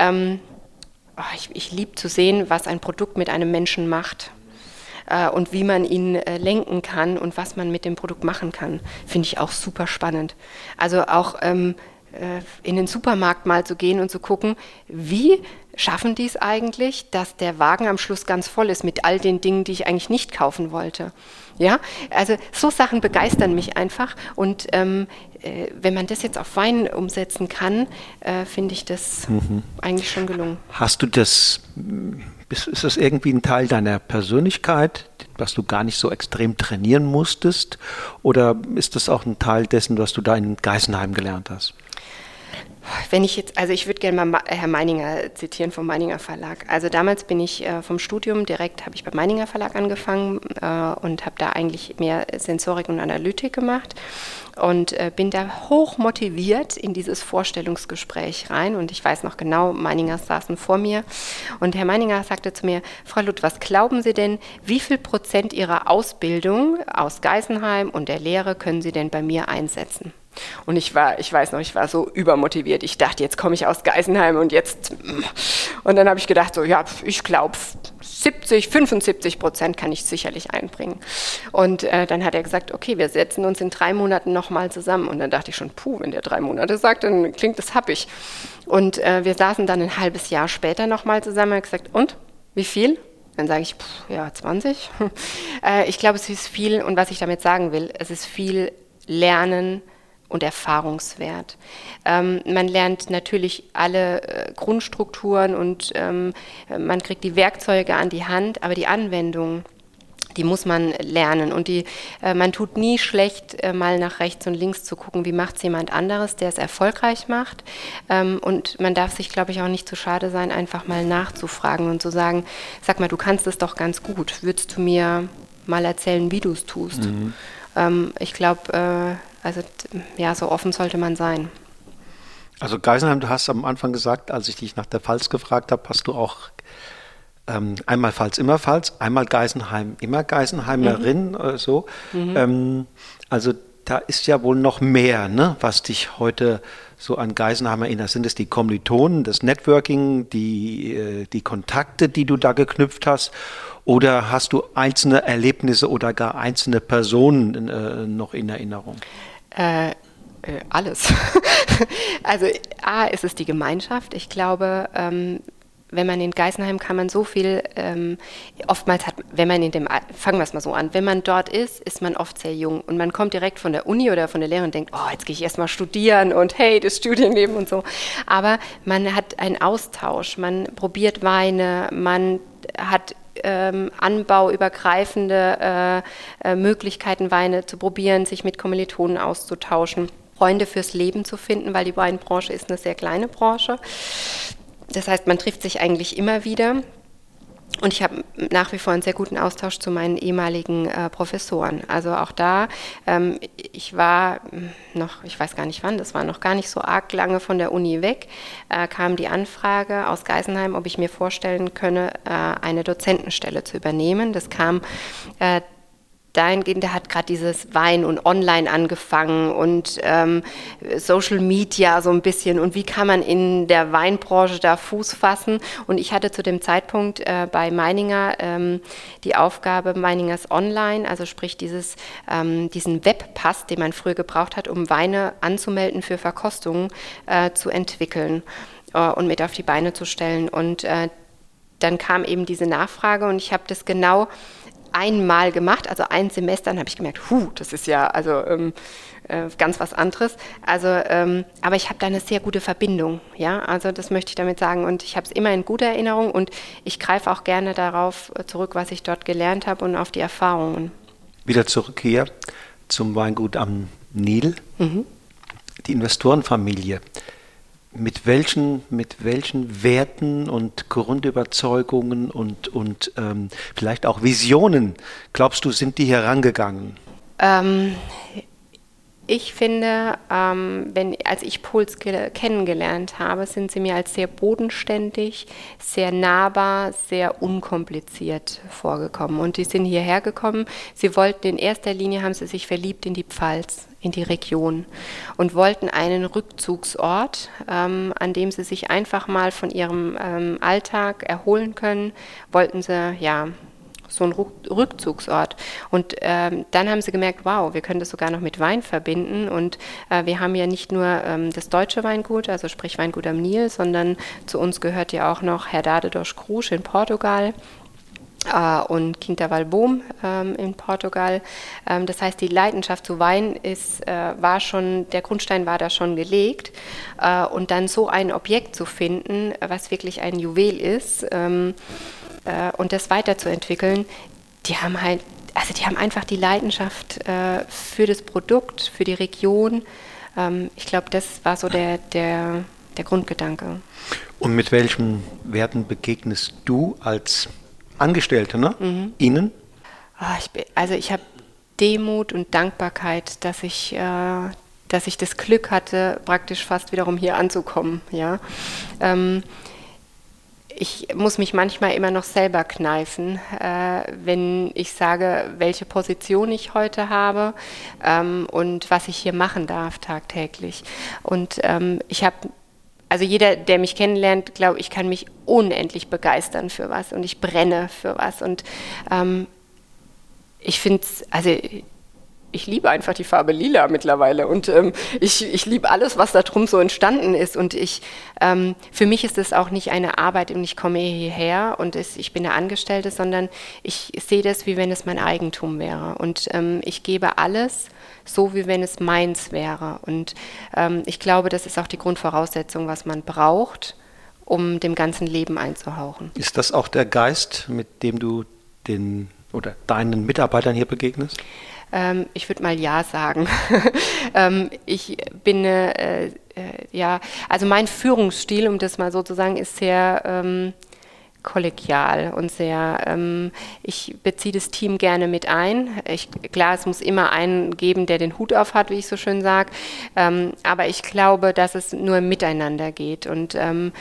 ich liebe zu sehen, was ein Produkt mit einem Menschen macht. Und wie man ihn lenken kann und was man mit dem Produkt machen kann, finde ich auch super spannend. Also auch in den Supermarkt mal zu gehen und zu gucken, wie schaffen die es eigentlich, dass der Wagen am Schluss ganz voll ist mit all den Dingen, die ich eigentlich nicht kaufen wollte. Ja, also so Sachen begeistern mich einfach und wenn man das jetzt auf Wein umsetzen kann, finde ich das eigentlich schon gelungen. Hast du das, ist das irgendwie ein Teil deiner Persönlichkeit, was du gar nicht so extrem trainieren musstest, oder ist das auch ein Teil dessen, was du da in Geisenheim gelernt hast? Ich würde gerne mal Herr Meininger zitieren vom Meininger Verlag. Also damals bin ich vom Studium direkt, habe ich beim Meininger Verlag angefangen und habe da eigentlich mehr Sensorik und Analytik gemacht und bin da hoch motiviert in dieses Vorstellungsgespräch rein und ich weiß noch genau, Meininger saßen vor mir und Herr Meininger sagte zu mir, Frau Luth, was glauben Sie denn, wie viel % Ihrer Ausbildung aus Geisenheim und der Lehre können Sie denn bei mir einsetzen? Und ich war so übermotiviert. Ich dachte, jetzt komme ich aus Geisenheim und dann habe ich gedacht, so, ja, ich glaube, 75% kann ich sicherlich einbringen. Und dann hat er gesagt, okay, wir setzen uns in 3 Monaten nochmal zusammen. Und dann dachte ich schon, wenn der 3 Monate sagt, dann klingt das happig. Und wir saßen dann ein halbes Jahr später nochmal zusammen und haben gesagt, und, wie viel? Dann sage ich, 20. Ich glaube, es ist viel, und was ich damit sagen will, es ist viel Lernen und Erfahrungswert. Man lernt natürlich alle Grundstrukturen und man kriegt die Werkzeuge an die Hand, aber die Anwendung, die muss man lernen und man tut nie schlecht, mal nach rechts und links zu gucken, wie macht es jemand anderes, der es erfolgreich macht, und man darf sich, glaube ich, auch nicht zu schade sein, einfach mal nachzufragen und zu sagen, sag mal, du kannst es doch ganz gut, würdest du mir mal erzählen, wie du es tust? Ich glaube, so offen sollte man sein. Also Geisenheim, du hast am Anfang gesagt, als ich dich nach der Pfalz gefragt habe, hast du auch einmal Pfalz, immer Pfalz, einmal Geisenheim, immer Geisenheimerin, so. Also da ist ja wohl noch mehr, ne, was dich heute so an Geisenheim erinnert. Sind es die Kommilitonen, das Networking, die Kontakte, die du da geknüpft hast? Oder hast du einzelne Erlebnisse oder gar einzelne Personen noch in Erinnerung? Alles. Also A, ist es die Gemeinschaft. Ich glaube, wenn man in Geisenheim kann man so viel, oftmals fangen wir es mal so an, wenn man dort ist man oft sehr jung und man kommt direkt von der Uni oder von der Lehre und denkt, jetzt gehe ich erstmal studieren und hey, das Studienleben und so. Aber man hat einen Austausch, man probiert Weine, man hat anbauübergreifende Möglichkeiten, Weine zu probieren, sich mit Kommilitonen auszutauschen, Freunde fürs Leben zu finden, weil die Weinbranche ist eine sehr kleine Branche. Das heißt, man trifft sich eigentlich immer wieder. Und ich habe nach wie vor einen sehr guten Austausch zu meinen ehemaligen Professoren. Also auch da, ich war noch, ich weiß gar nicht wann, das war noch gar nicht so arg lange von der Uni weg, kam die Anfrage aus Geisenheim, ob ich mir vorstellen könne, eine Dozentenstelle zu übernehmen. Das kam dahingehend, der hat gerade dieses Wein und Online angefangen und Social Media so ein bisschen und wie kann man in der Weinbranche da Fuß fassen, und ich hatte zu dem Zeitpunkt bei Meininger die Aufgabe, Meiningers Online, also sprich diesen Webpass, den man früher gebraucht hat, um Weine anzumelden für Verkostungen, zu entwickeln und mit auf die Beine zu stellen, und dann kam eben diese Nachfrage und ich habe das genau einmal gemacht, also ein Semester, dann habe ich gemerkt, das ist ja ganz was anderes. Also, aber ich habe da eine sehr gute Verbindung, ja, also das möchte ich damit sagen, und ich habe es immer in guter Erinnerung und ich greife auch gerne darauf zurück, was ich dort gelernt habe und auf die Erfahrungen. Wieder zurück hier zum Weingut am Nil. Die Investorenfamilie. Mit welchen Werten und Grundüberzeugungen und vielleicht auch Visionen, glaubst du, sind die herangegangen? Ich finde, als ich Puls kennengelernt habe, sind sie mir als sehr bodenständig, sehr nahbar, sehr unkompliziert vorgekommen. Und die sind hierher gekommen. Sie wollten in erster Linie, haben sie sich verliebt in die Pfalz, in die Region und wollten einen Rückzugsort, an dem sie sich einfach mal von ihrem Alltag erholen können, wollten sie, ja, so ein Rückzugsort. Und dann haben sie gemerkt, wow, wir können das sogar noch mit Wein verbinden. Und wir haben ja nicht nur das deutsche Weingut, also sprich Weingut am Nil, sondern zu uns gehört ja auch noch Herdade dos Cruz in Portugal und Quinta Valbom in Portugal. Das heißt, die Leidenschaft zu Wein der Grundstein war da schon gelegt. Und dann so ein Objekt zu finden, was wirklich ein Juwel ist, und das weiterzuentwickeln, die haben einfach die Leidenschaft für das Produkt, für die Region. Ich glaube, das war so der Grundgedanke. Und mit welchen Werten begegnest du als Angestellte, ne? Mhm. Ihnen? Ich habe Demut und Dankbarkeit, dass ich das Glück hatte, praktisch fast wiederum hier anzukommen. Ja. Ich muss mich manchmal immer noch selber kneifen, wenn ich sage, welche Position ich heute habe und was ich hier machen darf tagtäglich. Und jeder, der mich kennenlernt, glaube ich, kann mich unendlich begeistern für was und ich brenne für was. Und ich finde es, ich liebe einfach die Farbe Lila mittlerweile und ich liebe alles, was da drum so entstanden ist und für mich ist es auch nicht eine Arbeit und ich komme hierher und ich bin eine Angestellte, sondern ich sehe das, wie wenn es mein Eigentum wäre und ich gebe alles so, wie wenn es meins wäre und ich glaube, das ist auch die Grundvoraussetzung, was man braucht, um dem ganzen Leben einzuhauchen. Ist das auch der Geist, mit dem du deinen Mitarbeitern hier begegnest? Ich würde mal ja sagen. Ich bin, also mein Führungsstil, um das mal so zu sagen, ist sehr kollegial und sehr, ich beziehe das Team gerne mit ein. Klar, es muss immer einen geben, der den Hut auf hat, wie ich so schön sage, aber ich glaube, dass es nur im Miteinander geht und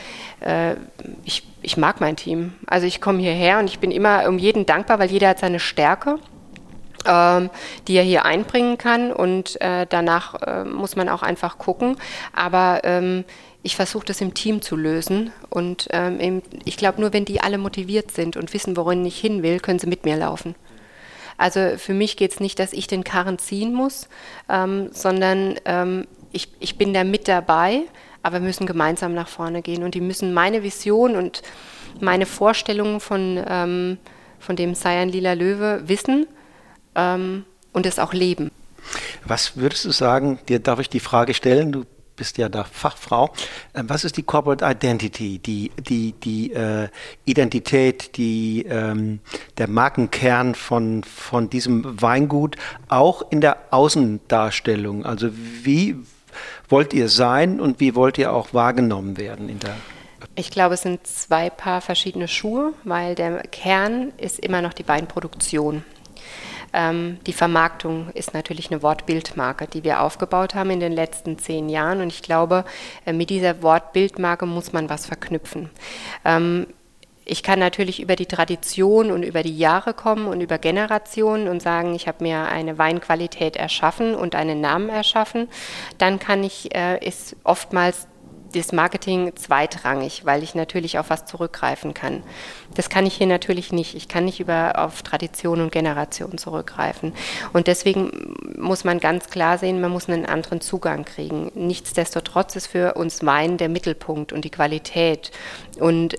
ich mag mein Team. Also ich komme hierher und ich bin immer um jeden dankbar, weil jeder hat seine Stärke, die er hier einbringen kann und danach muss man auch einfach gucken, aber ich versuche das im Team zu lösen und ich glaube, nur wenn die alle motiviert sind und wissen, worin ich hin will, können sie mit mir laufen. Also für mich geht es nicht, dass ich den Karren ziehen muss, sondern ich bin da mit dabei, aber wir müssen gemeinsam nach vorne gehen und die müssen meine Vision und meine Vorstellungen von dem Sayan Lila Löwe wissen, und es auch leben. Was würdest du sagen, dir darf ich die Frage stellen, du bist ja da Fachfrau, was ist die Corporate Identity, die Identität, der Markenkern von diesem Weingut, auch in der Außendarstellung? Also wie wollt ihr sein und wie wollt ihr auch wahrgenommen werden in der? Ich glaube, es sind 2 Paar verschiedene Schuhe, weil der Kern ist immer noch die Weinproduktion. Die Vermarktung ist natürlich eine Wortbildmarke, die wir aufgebaut haben in den letzten 10 Jahren. Und ich glaube, mit dieser Wortbildmarke muss man was verknüpfen. Ich kann natürlich über die Tradition und über die Jahre kommen und über Generationen und sagen, ich habe mir eine Weinqualität erschaffen und einen Namen erschaffen. Dann ist oftmals das Marketing zweitrangig, weil ich natürlich auf was zurückgreifen kann. Das kann ich hier natürlich nicht. Ich kann nicht auf Tradition und Generation zurückgreifen. Und deswegen muss man ganz klar sehen, man muss einen anderen Zugang kriegen. Nichtsdestotrotz ist für uns Wein der Mittelpunkt und die Qualität. Und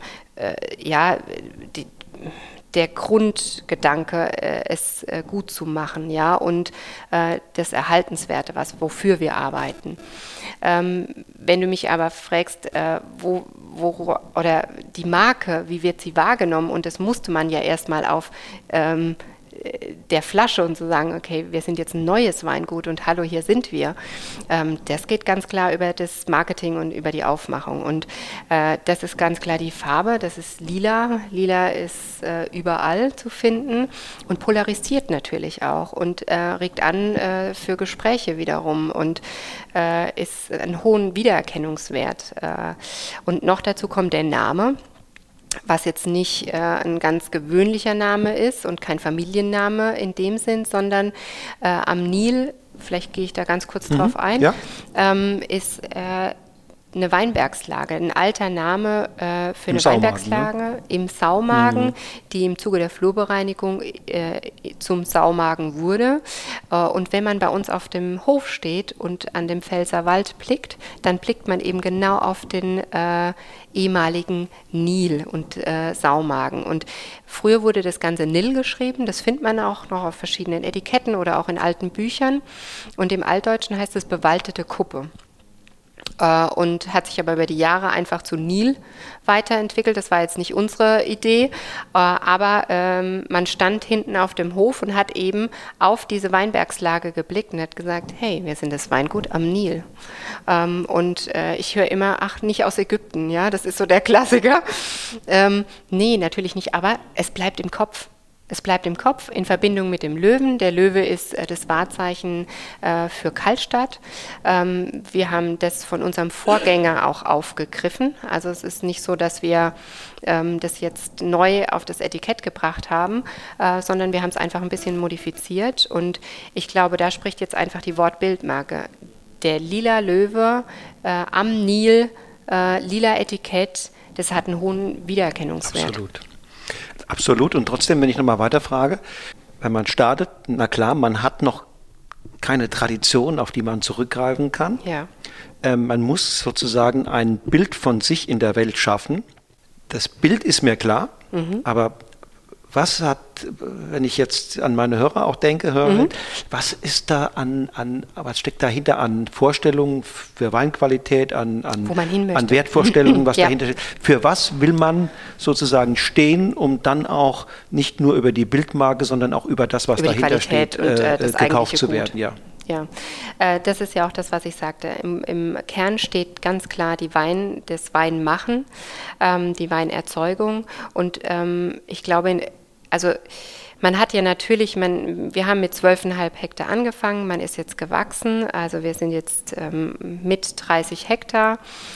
der Grundgedanke, es gut zu machen, ja, und das Erhaltenswerte, wofür wir arbeiten. Wenn du mich aber fragst, oder die Marke, wie wird sie wahrgenommen, und das musste man ja erstmal auf der Flasche und zu sagen, okay, wir sind jetzt ein neues Weingut und hallo, hier sind wir. Das geht ganz klar über das Marketing und über die Aufmachung. Und das ist ganz klar die Farbe, das ist lila. Lila ist überall zu finden und polarisiert natürlich auch und regt an für Gespräche wiederum und ist einen hohen Wiedererkennungswert. Und noch dazu kommt der Name, was jetzt nicht ein ganz gewöhnlicher Name ist und kein Familienname in dem Sinn, sondern am Nil, vielleicht gehe ich da ganz kurz drauf ein, ist eine Weinbergslage, ein alter Name für eine Weinbergslage im Saumagen, die im Zuge der Flurbereinigung zum Saumagen wurde. Und wenn man bei uns auf dem Hof steht und an dem Pfälzerwald blickt, dann blickt man eben genau auf den ehemaligen Nil und Saumagen. Und früher wurde das Ganze Nil geschrieben, das findet man auch noch auf verschiedenen Etiketten oder auch in alten Büchern. Und im Altdeutschen heißt es bewaldete Kuppe. Und hat sich aber über die Jahre einfach zu Nil weiterentwickelt. Das war jetzt nicht unsere Idee, aber man stand hinten auf dem Hof und hat eben auf diese Weinbergslage geblickt und hat gesagt, hey, wir sind das Weingut am Nil. Und ich höre immer, ach, nicht aus Ägypten, ja, das ist so der Klassiker. Nee, natürlich nicht, aber es bleibt im Kopf. Es bleibt im Kopf in Verbindung mit dem Löwen. Der Löwe ist das Wahrzeichen für Kaltstadt. Wir haben das von unserem Vorgänger auch aufgegriffen. Also es ist nicht so, dass wir das jetzt neu auf das Etikett gebracht haben, sondern wir haben es einfach ein bisschen modifiziert. Und ich glaube, da spricht jetzt einfach die Wortbildmarke. Der lila Löwe am Nil, lila Etikett, das hat einen hohen Wiedererkennungswert. Absolut. Und trotzdem, wenn ich nochmal weiterfrage, wenn man startet, na klar, man hat noch keine Tradition, auf die man zurückgreifen kann. Ja. Man muss sozusagen ein Bild von sich in der Welt schaffen. Das Bild ist mir klar, aber was hat, wenn ich jetzt an meine Hörer auch denke, was ist da was steckt dahinter an Vorstellungen für Weinqualität, an Wertvorstellungen, was dahinter steht? Für was will man sozusagen stehen, um dann auch nicht nur über die Bildmarke, sondern auch über das, was über dahinter steht, gekauft zu werden? Ja. Ja, das ist ja auch das, was ich sagte. Im Kern steht ganz klar das Weinmachen, die Weinerzeugung. Und ich glaube, also man hat ja natürlich, wir haben mit 12,5 Hektar angefangen, man ist jetzt gewachsen, also wir sind jetzt mit 30 Hektar.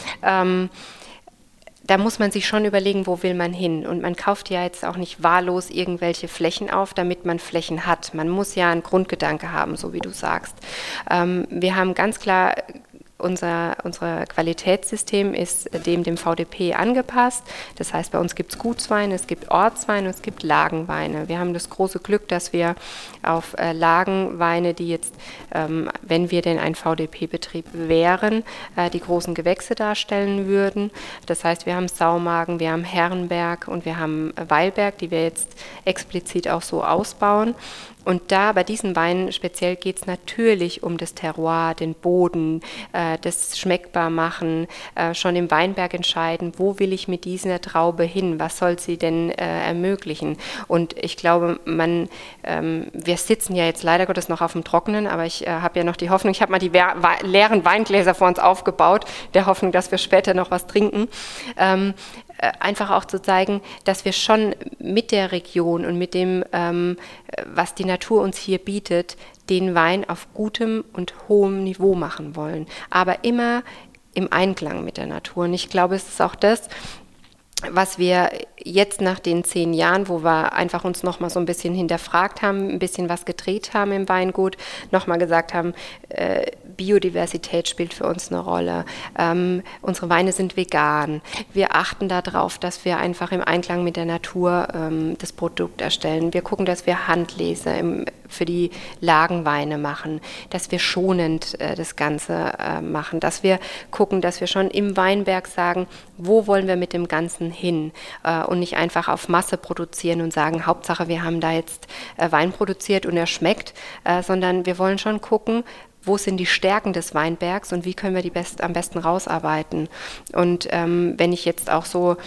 Da muss man sich schon überlegen, wo will man hin. Und man kauft ja jetzt auch nicht wahllos irgendwelche Flächen auf, damit man Flächen hat. Man muss ja einen Grundgedanke haben, so wie du sagst. Wir haben ganz klar, unser Qualitätssystem ist dem VDP angepasst. Das heißt, bei uns gibt es Gutsweine, es gibt Ortsweine und es gibt Lagenweine. Wir haben das große Glück, dass wir auf Lagenweine, die jetzt, wenn wir denn ein VDP-Betrieb wären, die großen Gewächse darstellen würden. Das heißt, wir haben Saumagen, wir haben Herrenberg und wir haben Weilberg, die wir jetzt explizit auch so ausbauen. Und da bei diesen Weinen speziell geht es natürlich um das Terroir, den Boden, das schmeckbar machen, schon im Weinberg entscheiden, wo will ich mit dieser Traube hin, was soll sie denn ermöglichen. Und ich glaube, wir sitzen ja jetzt leider Gottes noch auf dem Trockenen, aber ich habe ja noch die Hoffnung, ich habe mal die leeren Weingläser vor uns aufgebaut, der Hoffnung, dass wir später noch was trinken. Einfach auch zu zeigen, dass wir schon mit der Region und mit dem, was die Natur uns hier bietet, den Wein auf gutem und hohem Niveau machen wollen. Aber immer im Einklang mit der Natur. Und ich glaube, es ist auch das, was wir jetzt nach den 10 Jahren, wo wir einfach uns nochmal so ein bisschen hinterfragt haben, ein bisschen was gedreht haben im Weingut, nochmal gesagt haben, Biodiversität spielt für uns eine Rolle. Unsere Weine sind vegan. Wir achten darauf, dass wir einfach im Einklang mit der Natur das Produkt erstellen. Wir gucken, dass wir Handlese für die Lagenweine machen, dass wir schonend das Ganze machen, dass wir gucken, dass wir schon im Weinberg sagen, wo wollen wir mit dem Ganzen hin und nicht einfach auf Masse produzieren und sagen, Hauptsache wir haben da jetzt Wein produziert und er schmeckt, sondern wir wollen schon gucken, wo sind die Stärken des Weinbergs und wie können wir die am besten rausarbeiten. Und wenn ich jetzt auch so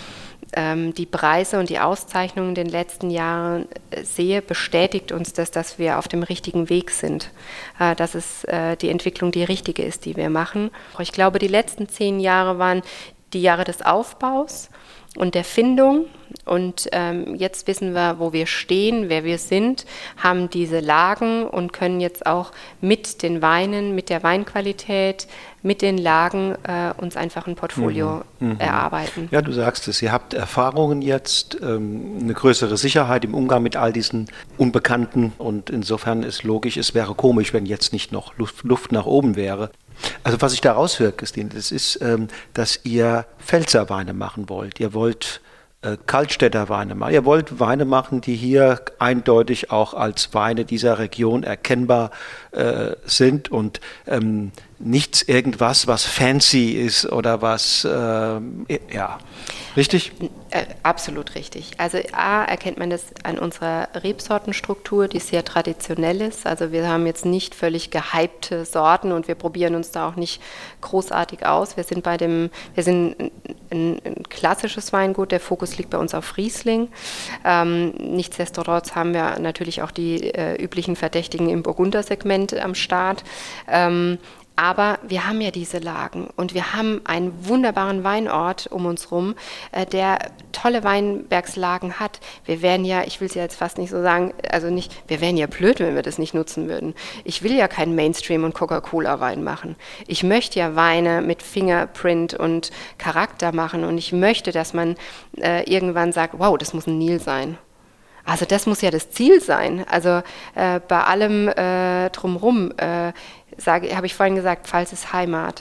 die Preise und die Auszeichnungen in den letzten Jahren sehe, bestätigt uns das, dass wir auf dem richtigen Weg sind, dass es die Entwicklung die richtige ist, die wir machen. Ich glaube, die letzten 10 Jahre waren die Jahre des Aufbaus und der Findung. Und jetzt wissen wir, wo wir stehen, wer wir sind, haben diese Lagen und können jetzt auch mit den Weinen, mit der Weinqualität, mit den Lagen uns einfach ein Portfolio erarbeiten. Ja, du sagst es, ihr habt Erfahrungen jetzt, eine größere Sicherheit im Umgang mit all diesen Unbekannten und insofern ist logisch, es wäre komisch, wenn jetzt nicht noch Luft nach oben wäre. Also was ich da raushöre, Christine, das ist, dass ihr Pfälzer Weine machen wollt. Ihr wollt Kaltstädter Weine machen. Ihr wollt Weine machen, die hier eindeutig auch als Weine dieser Region erkennbar sind und nichts irgendwas, was fancy ist oder was, ja, richtig? Absolut richtig. Also A, erkennt man das an unserer Rebsortenstruktur, die sehr traditionell ist. Also wir haben jetzt nicht völlig gehypte Sorten und wir probieren uns da auch nicht großartig aus. Wir sind ein klassisches Weingut, der Fokus liegt bei uns auf Riesling. Nichtsdestotrotz haben wir natürlich auch die üblichen Verdächtigen im Burgundersegment am Start. Aber wir haben ja diese Lagen und wir haben einen wunderbaren Weinort um uns rum, der tolle Weinbergslagen hat. Wir wären ja, ich will es ja jetzt fast nicht so sagen, also nicht, wir wären ja blöd, wenn wir das nicht nutzen würden. Ich will ja keinen Mainstream- und Coca-Cola-Wein machen. Ich möchte ja Weine mit Fingerprint und Charakter machen und ich möchte, dass man irgendwann sagt, wow, das muss ein Nil sein. Also das muss ja das Ziel sein. Also bei allem drumherum habe ich vorhin gesagt, Pfalz ist Heimat.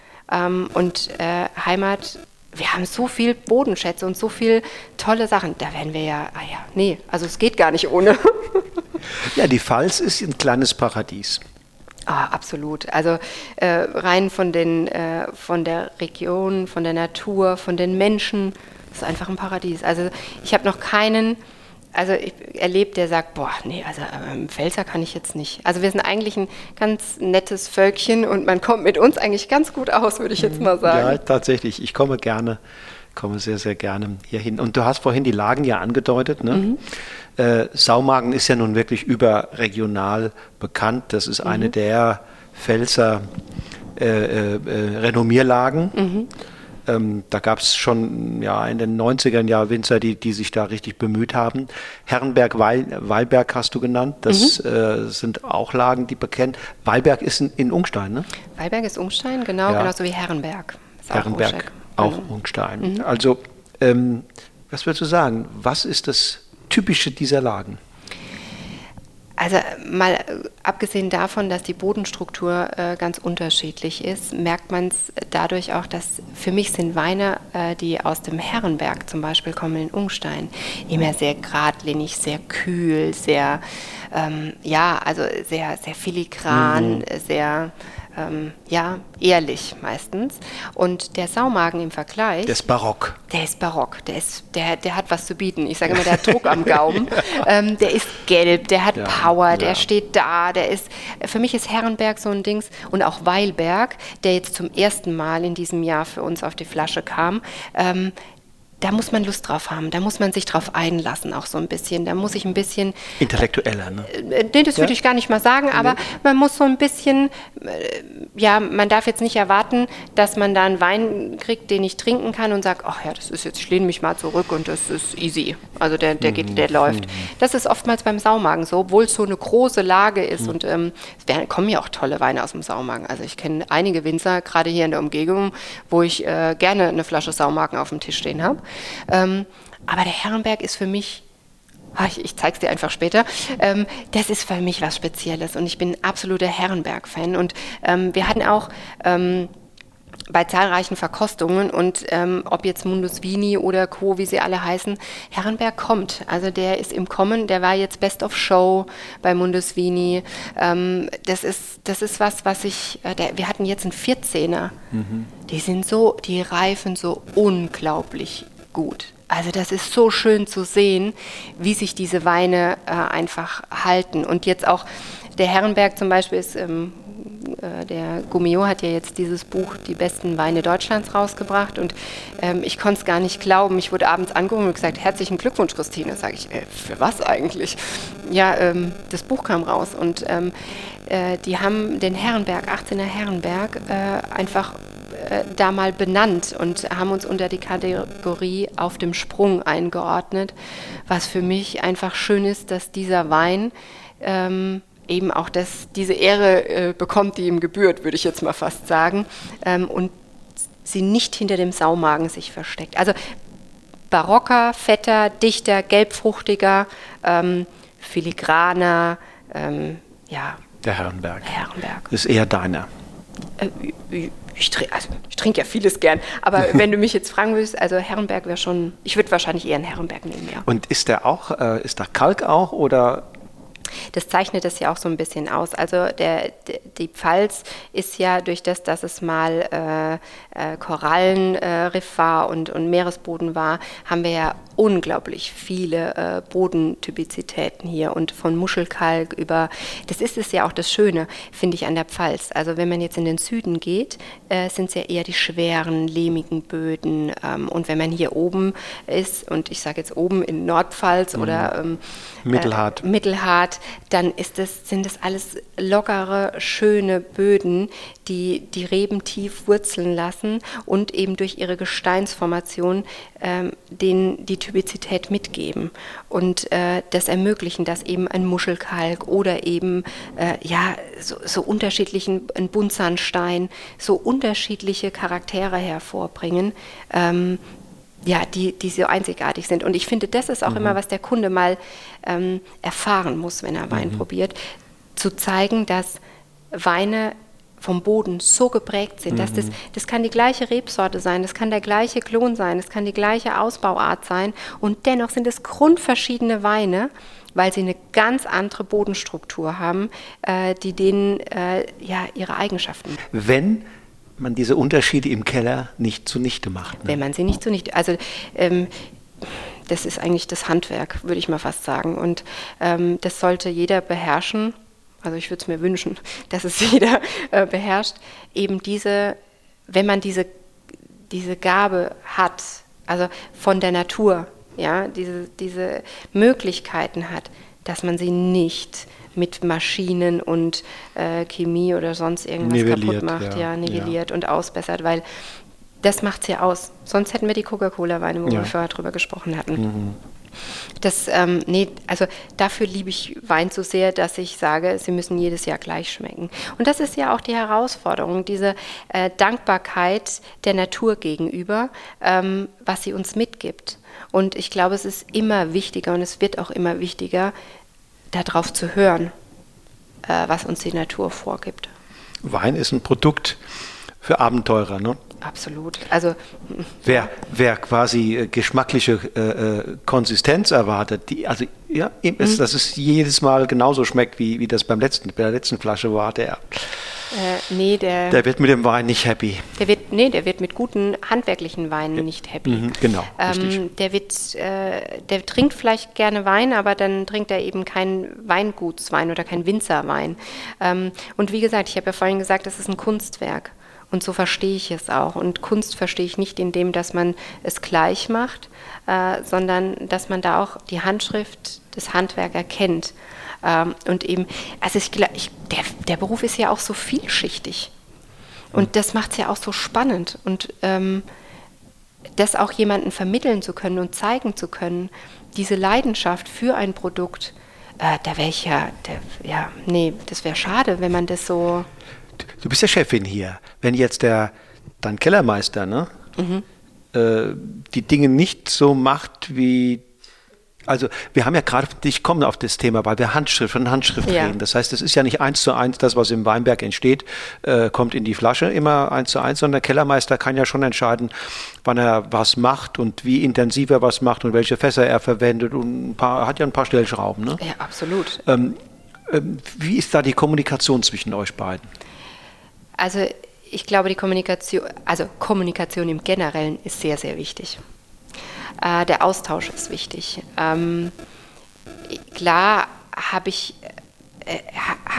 Heimat, wir haben so viel Bodenschätze und so viel tolle Sachen. Da werden wir also es geht gar nicht ohne. Ja, die Pfalz ist ein kleines Paradies. Absolut. Also rein von der Region, von der Natur, von den Menschen, das ist einfach ein Paradies. Also ich habe noch keinen erlebt, der sagt, Pfälzer kann ich jetzt nicht. Also wir sind eigentlich ein ganz nettes Völkchen und man kommt mit uns eigentlich ganz gut aus, würde ich jetzt mal sagen. Ja, tatsächlich. Ich komme sehr, sehr gerne hierhin. Und du hast vorhin die Lagen ja angedeutet, ne? Saumagen ist ja nun wirklich überregional bekannt. Das ist eine der Pfälzer Renommierlagen. Da gab es schon in den 90ern Winzer, die sich da richtig bemüht haben. Herrenberg, Weilberg hast du genannt. Das sind auch Lagen, die bekennen. Weilberg ist in Ungstein, ne? Weilberg ist Ungstein, genau, genauso wie Herrenberg. Herrenberg, auch Ungstein. Also, was würdest du sagen? Was ist das Typische dieser Lagen? Also mal abgesehen davon, dass die Bodenstruktur ganz unterschiedlich ist, merkt man es dadurch auch, dass für mich sind Weine, die aus dem Herrenberg zum Beispiel kommen, in Ungstein, immer sehr geradlinig, sehr kühl, sehr, sehr, sehr filigran, sehr ehrlich meistens. Und der Saumagen im Vergleich... Der ist barock. Der ist barock. Der hat was zu bieten. Ich sage immer, der hat Druck am Gaumen. Der ist gelb, der hat Power, der steht da. Für mich ist Herrenberg so ein Dings und auch Weilberg, der jetzt zum ersten Mal in diesem Jahr für uns auf die Flasche kam. Da muss man Lust drauf haben, da muss man sich drauf einlassen, auch so ein bisschen. Da muss ich ein bisschen... Intellektueller, ne? Nee, das würde ich gar nicht mal sagen, aber man muss so ein bisschen, man darf jetzt nicht erwarten, dass man da einen Wein kriegt, den ich trinken kann und sagt, ach ja, das ist jetzt, ich lehne mich mal zurück und das ist easy. Also der läuft. Das ist oftmals beim Saumagen so, obwohl es so eine große Lage ist und es kommen ja auch tolle Weine aus dem Saumagen. Also ich kenne einige Winzer, gerade hier in der Umgebung, wo ich gerne eine Flasche Saumagen auf dem Tisch stehen habe. Aber der Herrenberg ist für mich, ich zeige es dir einfach später, das ist für mich was Spezielles und ich bin absoluter Herrenberg-Fan und wir hatten auch bei zahlreichen Verkostungen und ob jetzt Mundus Vini oder Co., wie sie alle heißen, Herrenberg kommt. Also der ist im Kommen, der war jetzt Best of Show bei Mundus Vini. Das ist was wir hatten jetzt einen 14er. Die reifen so unglaublich gut. Also das ist so schön zu sehen, wie sich diese Weine einfach halten. Und jetzt auch der Herrenberg zum Beispiel ist der Gummio hat ja jetzt dieses Buch Die besten Weine Deutschlands rausgebracht und ich konnte es gar nicht glauben. Ich wurde abends angerufen und gesagt, herzlichen Glückwunsch, Christine. Sage ich, für was eigentlich? Ja, das Buch kam raus und die haben den Herrenberg, 18er Herrenberg, einfach da mal benannt und haben uns unter die Kategorie auf dem Sprung eingeordnet, was für mich einfach schön ist, dass dieser Wein eben auch diese Ehre bekommt, die ihm gebührt, würde ich jetzt mal fast sagen, und sie nicht hinter dem Saumagen sich versteckt. Also barocker, fetter, dichter, gelbfruchtiger, filigraner, ja. Der Herrenberg. Herrenberg. Ist eher deiner. Ich trinke ja vieles gern, aber wenn du mich jetzt fragen willst, also Herrenberg wäre schon, ich würde wahrscheinlich eher einen Herrenberg nehmen, ja. Und ist da Kalk auch oder? Das zeichnet es ja auch so ein bisschen aus. Also die Pfalz ist ja durch das, dass es mal Korallenriff war und Meeresboden war, haben wir ja unglaublich viele Bodentypizitäten hier und von Muschelkalk über, das ist es ja auch das Schöne, finde ich, an der Pfalz. Also wenn man jetzt in den Süden geht, sind es ja eher die schweren, lehmigen Böden und wenn man hier oben ist, und ich sage jetzt oben in Nordpfalz oder Mittelhart, dann sind es alles lockere, schöne Böden, die Reben tief wurzeln lassen und eben durch ihre Gesteinsformation die Typizität mitgeben und das ermöglichen, dass eben ein Muschelkalk oder eben so unterschiedlichen, ein Buntsandstein, so unterschiedliche Charaktere hervorbringen, die so einzigartig sind. Und ich finde, das ist auch immer, was der Kunde mal erfahren muss, wenn er Wein probiert, zu zeigen, dass Weine vom Boden so geprägt sind, dass das kann die gleiche Rebsorte sein, das kann der gleiche Klon sein, das kann die gleiche Ausbauart sein und dennoch sind es grundverschiedene Weine, weil sie eine ganz andere Bodenstruktur haben, die denen ihre Eigenschaften. Wenn man diese Unterschiede im Keller nicht zunichte macht. Ne? Wenn man sie nicht zunichte, also das ist eigentlich das Handwerk, würde ich mal fast sagen und das sollte jeder beherrschen. Also ich würde es mir wünschen, dass es jeder beherrscht, eben wenn man diese Gabe hat, also von der Natur, ja, diese Möglichkeiten hat, dass man sie nicht mit Maschinen und Chemie oder sonst irgendwas kaputt macht, nivelliert und ausbessert, weil das macht es ja aus. Sonst hätten wir die Coca-Cola-Weine, wo wir vorher drüber gesprochen hatten. Also dafür liebe ich Wein so sehr, dass ich sage, sie müssen jedes Jahr gleich schmecken. Und das ist ja auch die Herausforderung, diese Dankbarkeit der Natur gegenüber, was sie uns mitgibt. Und ich glaube, es ist immer wichtiger und es wird auch immer wichtiger, darauf zu hören, was uns die Natur vorgibt. Wein ist ein Produkt für Abenteurer, ne? Absolut. Also wer quasi geschmackliche Konsistenz erwartet, dass es jedes Mal genauso schmeckt, wie das bei der letzten Flasche war, der wird mit dem Wein nicht happy. Der wird mit guten handwerklichen Weinen nicht happy. Genau. Der trinkt vielleicht gerne Wein, aber dann trinkt er eben keinen Weingutswein oder keinen Winzerwein. Und wie gesagt, ich habe ja vorhin gesagt, das ist ein Kunstwerk. Und so verstehe ich es auch. Und Kunst verstehe ich nicht in dem, dass man es gleich macht, sondern dass man da auch die Handschrift des Handwerks erkennt. Und eben, also der Beruf ist ja auch so vielschichtig. Und das macht es ja auch so spannend. Und das auch jemandem vermitteln zu können und zeigen zu können, diese Leidenschaft für ein Produkt, da wäre ich das wäre schade, wenn man das so... Du bist ja Chefin hier. Wenn jetzt dein Kellermeister, ne, die Dinge nicht so macht wie, also wir haben ja gerade, ich komme auf das Thema, weil wir von Handschrift reden. Das heißt, es ist ja nicht 1:1, das, was im Weinberg entsteht, kommt in die Flasche, immer 1:1, sondern der Kellermeister kann ja schon entscheiden, wann er was macht und wie intensiv er was macht und welche Fässer er verwendet und hat ja ein paar Stellschrauben. Ne? Ja, absolut. Wie ist da die Kommunikation zwischen euch beiden? Also ich glaube, Kommunikation im Generellen ist sehr, sehr wichtig. Der Austausch ist wichtig. Klar habe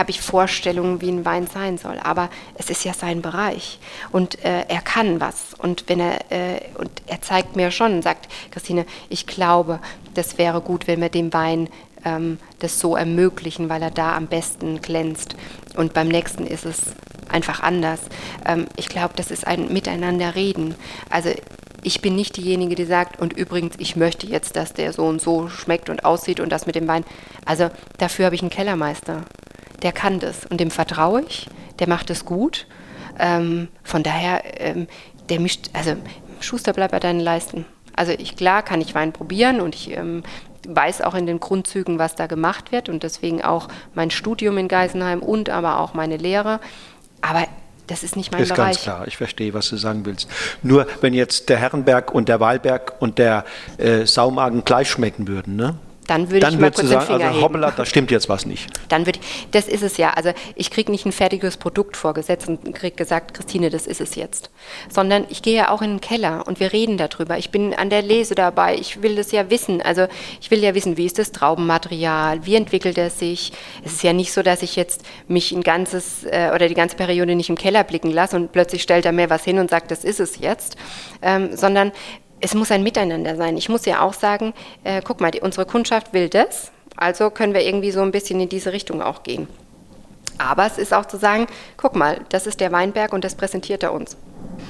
habe ich Vorstellungen, wie ein Wein sein soll. Aber es ist ja sein Bereich und er kann was. Und wenn und er zeigt mir schon und sagt, Christine, ich glaube, das wäre gut, wenn wir dem Wein das so ermöglichen, weil er da am besten glänzt. Und beim nächsten ist es einfach anders. Ich glaube, das ist ein Miteinanderreden. Also ich bin nicht diejenige, die sagt, und übrigens, ich möchte jetzt, dass der so und so schmeckt und aussieht und das mit dem Wein. Also dafür habe ich einen Kellermeister. Der kann das und dem vertraue ich, der macht es gut. Von daher, der mischt, also Schuster, bleib bei deinen Leisten. Also klar kann ich Wein probieren und ich weiß auch in den Grundzügen, was da gemacht wird und deswegen auch mein Studium in Geisenheim und aber auch meine Lehre. Aber das ist nicht mein Bereich. Ist ganz klar, ich verstehe, was du sagen willst. Nur wenn jetzt der Herrenberg und der Wallberg und der Saumagen gleich schmecken würden, ne? Dann würde ich mal kurz den Finger heben. Hoppala, da stimmt jetzt was nicht. Das ist es ja. Also ich kriege nicht ein fertiges Produkt vorgesetzt und kriege gesagt, Christine, das ist es jetzt. Sondern ich gehe ja auch in den Keller und wir reden darüber. Ich bin an der Lese dabei. Ich will das ja wissen. Also ich will ja wissen, wie ist das Traubenmaterial, wie entwickelt es sich. Es ist ja nicht so, dass ich jetzt mich die ganze Periode nicht im Keller blicken lasse und plötzlich stellt er mir was hin und sagt, das ist es jetzt. Sondern es muss ein Miteinander sein. Ich muss ja auch sagen, guck mal, unsere Kundschaft will das, also können wir irgendwie so ein bisschen in diese Richtung auch gehen. Aber es ist auch zu sagen, guck mal, das ist der Weinberg und das präsentiert er uns.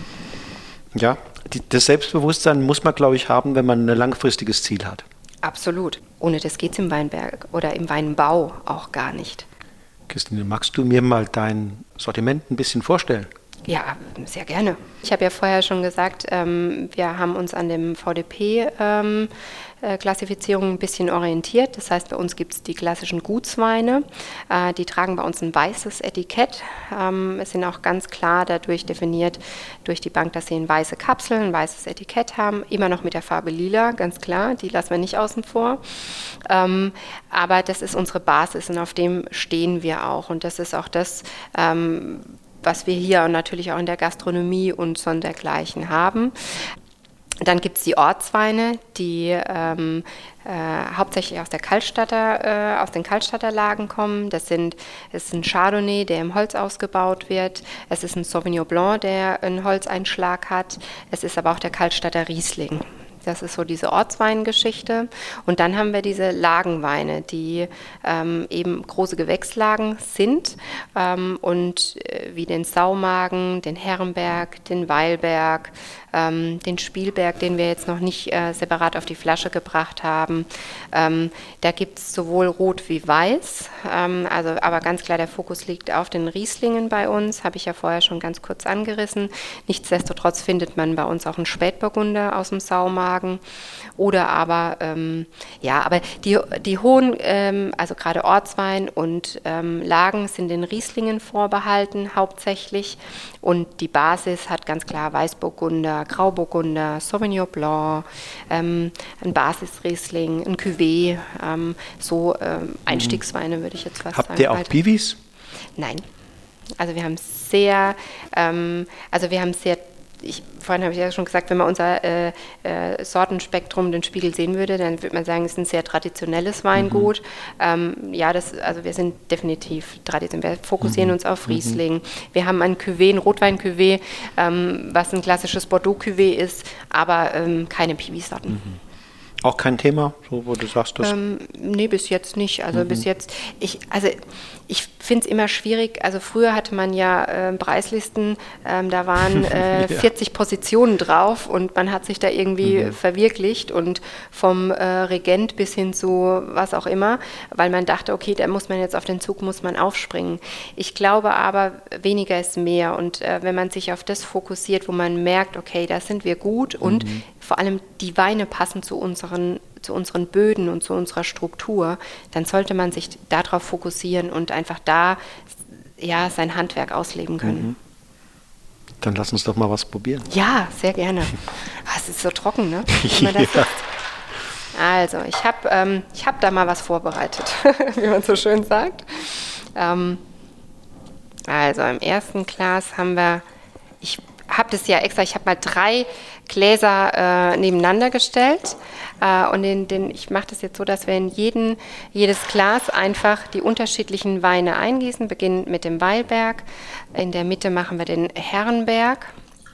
Ja, das Selbstbewusstsein muss man, glaube ich, haben, wenn man ein langfristiges Ziel hat. Absolut. Ohne das geht es im Weinberg oder im Weinbau auch gar nicht. Christine, magst du mir mal dein Sortiment ein bisschen vorstellen? Ja, sehr gerne. Ich habe ja vorher schon gesagt, wir haben uns an dem VDP-Klassifizierung ein bisschen orientiert. Das heißt, bei uns gibt es die klassischen Gutsweine. Die tragen bei uns ein weißes Etikett. Es sind auch ganz klar dadurch definiert durch die Bank, dass sie eine weiße Kapsel, ein weißes Etikett haben. Immer noch mit der Farbe Lila, ganz klar. Die lassen wir nicht außen vor. Aber das ist unsere Basis und auf dem stehen wir auch. Und das ist auch das, was wir hier und natürlich auch in der Gastronomie und so dergleichen haben. Dann gibt es die Ortsweine, die hauptsächlich aus den Kaltstadter Lagen kommen. Es ist ein Chardonnay, der im Holz ausgebaut wird. Es ist ein Sauvignon Blanc, der einen Holzeinschlag hat. Es ist aber auch der Kaltstadter Riesling. Das ist so diese Ortsweingeschichte. Und dann haben wir diese Lagenweine, die eben große Gewächslagen sind und wie den Saumagen, den Herrenberg, den Weilberg, den Spielberg, den wir jetzt noch nicht separat auf die Flasche gebracht haben. Da gibt es sowohl Rot wie Weiß, aber ganz klar der Fokus liegt auf den Rieslingen bei uns, habe ich ja vorher schon ganz kurz angerissen. Nichtsdestotrotz findet man bei uns auch einen Spätburgunder aus dem Saumagen oder aber, aber die hohen, also gerade Ortswein und Lagen sind den Rieslingen vorbehalten hauptsächlich und die Basis hat ganz klar Weißburgunder, Grauburgunder, Sauvignon Blanc, ein Basisriesling, ein Cuvée, Einstiegsweine würde ich jetzt fast sagen. Habt ihr auch Piwis? Nein. Also wir haben vorhin habe ich ja schon gesagt, wenn man unser Sortenspektrum, den Spiegel sehen würde, dann würde man sagen, es ist ein sehr traditionelles Weingut. Wir sind definitiv traditionell. Wir fokussieren uns auf Riesling. Wir haben ein Cuvée, ein Rotwein-Cuvée, was ein klassisches Bordeaux-Cuvée ist, aber keine Piwi-Sorten. Auch kein Thema, so wo du sagst das? Nee, bis jetzt nicht. Also bis jetzt, ich finde es immer schwierig. Also früher hatte man ja Preislisten, da waren 40 Positionen drauf und man hat sich da irgendwie verwirklicht und vom Regent bis hin zu was auch immer, weil man dachte, okay, da muss man jetzt auf den Zug, muss man aufspringen. Ich glaube aber, weniger ist mehr und wenn man sich auf das fokussiert, wo man merkt, okay, da sind wir gut und vor allem die Weine passen zu unseren Böden und zu unserer Struktur, dann sollte man sich darauf fokussieren und einfach da sein Handwerk ausleben können. Dann lass uns doch mal was probieren. Ja, sehr gerne. Es ist so trocken, ne? Wenn man das also, ich hab da mal was vorbereitet, wie man so schön sagt. Also im ersten Glas haben wir, habe das ja extra, ich habe mal 3 Gläser nebeneinander gestellt und ich mache das jetzt so, dass wir in jedes Glas einfach die unterschiedlichen Weine eingießen, beginnend mit dem Weilberg. In der Mitte machen wir den Herrenberg.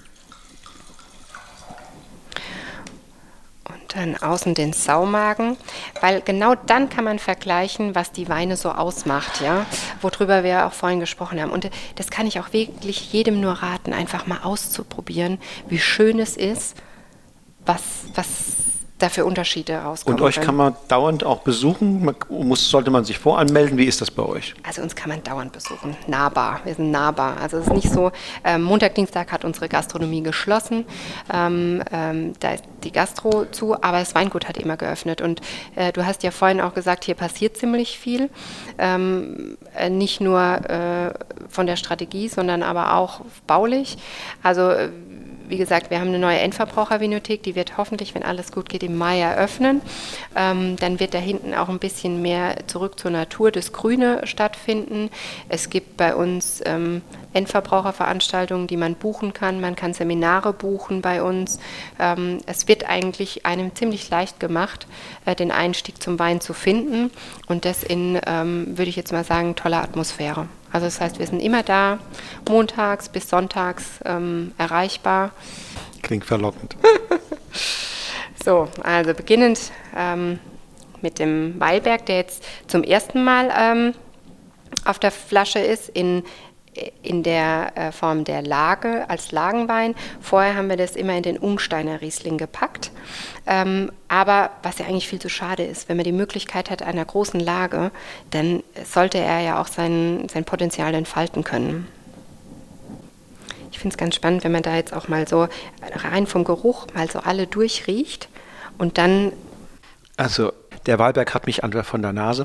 Dann außen den Saumagen, weil genau dann kann man vergleichen, was die Weine so ausmacht, ja, worüber wir auch vorhin gesprochen haben. Und das kann ich auch wirklich jedem nur raten, einfach mal auszuprobieren, wie schön es ist, was da für Unterschiede rauskommen. Und euch kann man dauernd auch besuchen? Sollte man sich voranmelden? Wie ist das bei euch? Also uns kann man dauernd besuchen. Nahbar. Wir sind nahbar. Also es ist nicht so, Montag, Dienstag hat unsere Gastronomie geschlossen. Da ist die Gastro zu, aber das Weingut hat immer geöffnet. Und du hast ja vorhin auch gesagt, hier passiert ziemlich viel. Nicht nur von der Strategie, sondern aber auch baulich. Also wie gesagt, wir haben eine neue Endverbrauchervinothek, die wird hoffentlich, wenn alles gut geht, im Mai eröffnen. Dann wird da hinten auch ein bisschen mehr zurück zur Natur, das Grüne stattfinden. Es gibt bei uns Endverbraucherveranstaltungen, die man buchen kann. Man kann Seminare buchen bei uns. Es wird eigentlich einem ziemlich leicht gemacht, den Einstieg zum Wein zu finden. Und das in, würde ich jetzt mal sagen, toller Atmosphäre. Also das heißt, wir sind immer da, montags bis sonntags erreichbar. Klingt verlockend. So, also beginnend mit dem Weilberg, der jetzt zum ersten Mal auf der Flasche ist, in der Form der Lage, als Lagenwein. Vorher haben wir das immer in den Ungsteiner Riesling gepackt. Aber was ja eigentlich viel zu schade ist, wenn man die Möglichkeit hat einer großen Lage, dann sollte er ja auch sein Potenzial entfalten können. Ich finde es ganz spannend, wenn man da jetzt auch mal so rein vom Geruch mal so alle durchriecht und dann... Also der Weilberg hat mich von der Nase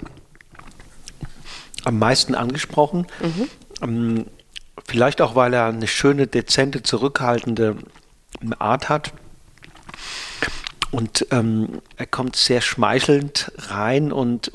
am meisten angesprochen. Vielleicht auch, weil er eine schöne, dezente, zurückhaltende Art hat. Und er kommt sehr schmeichelnd rein und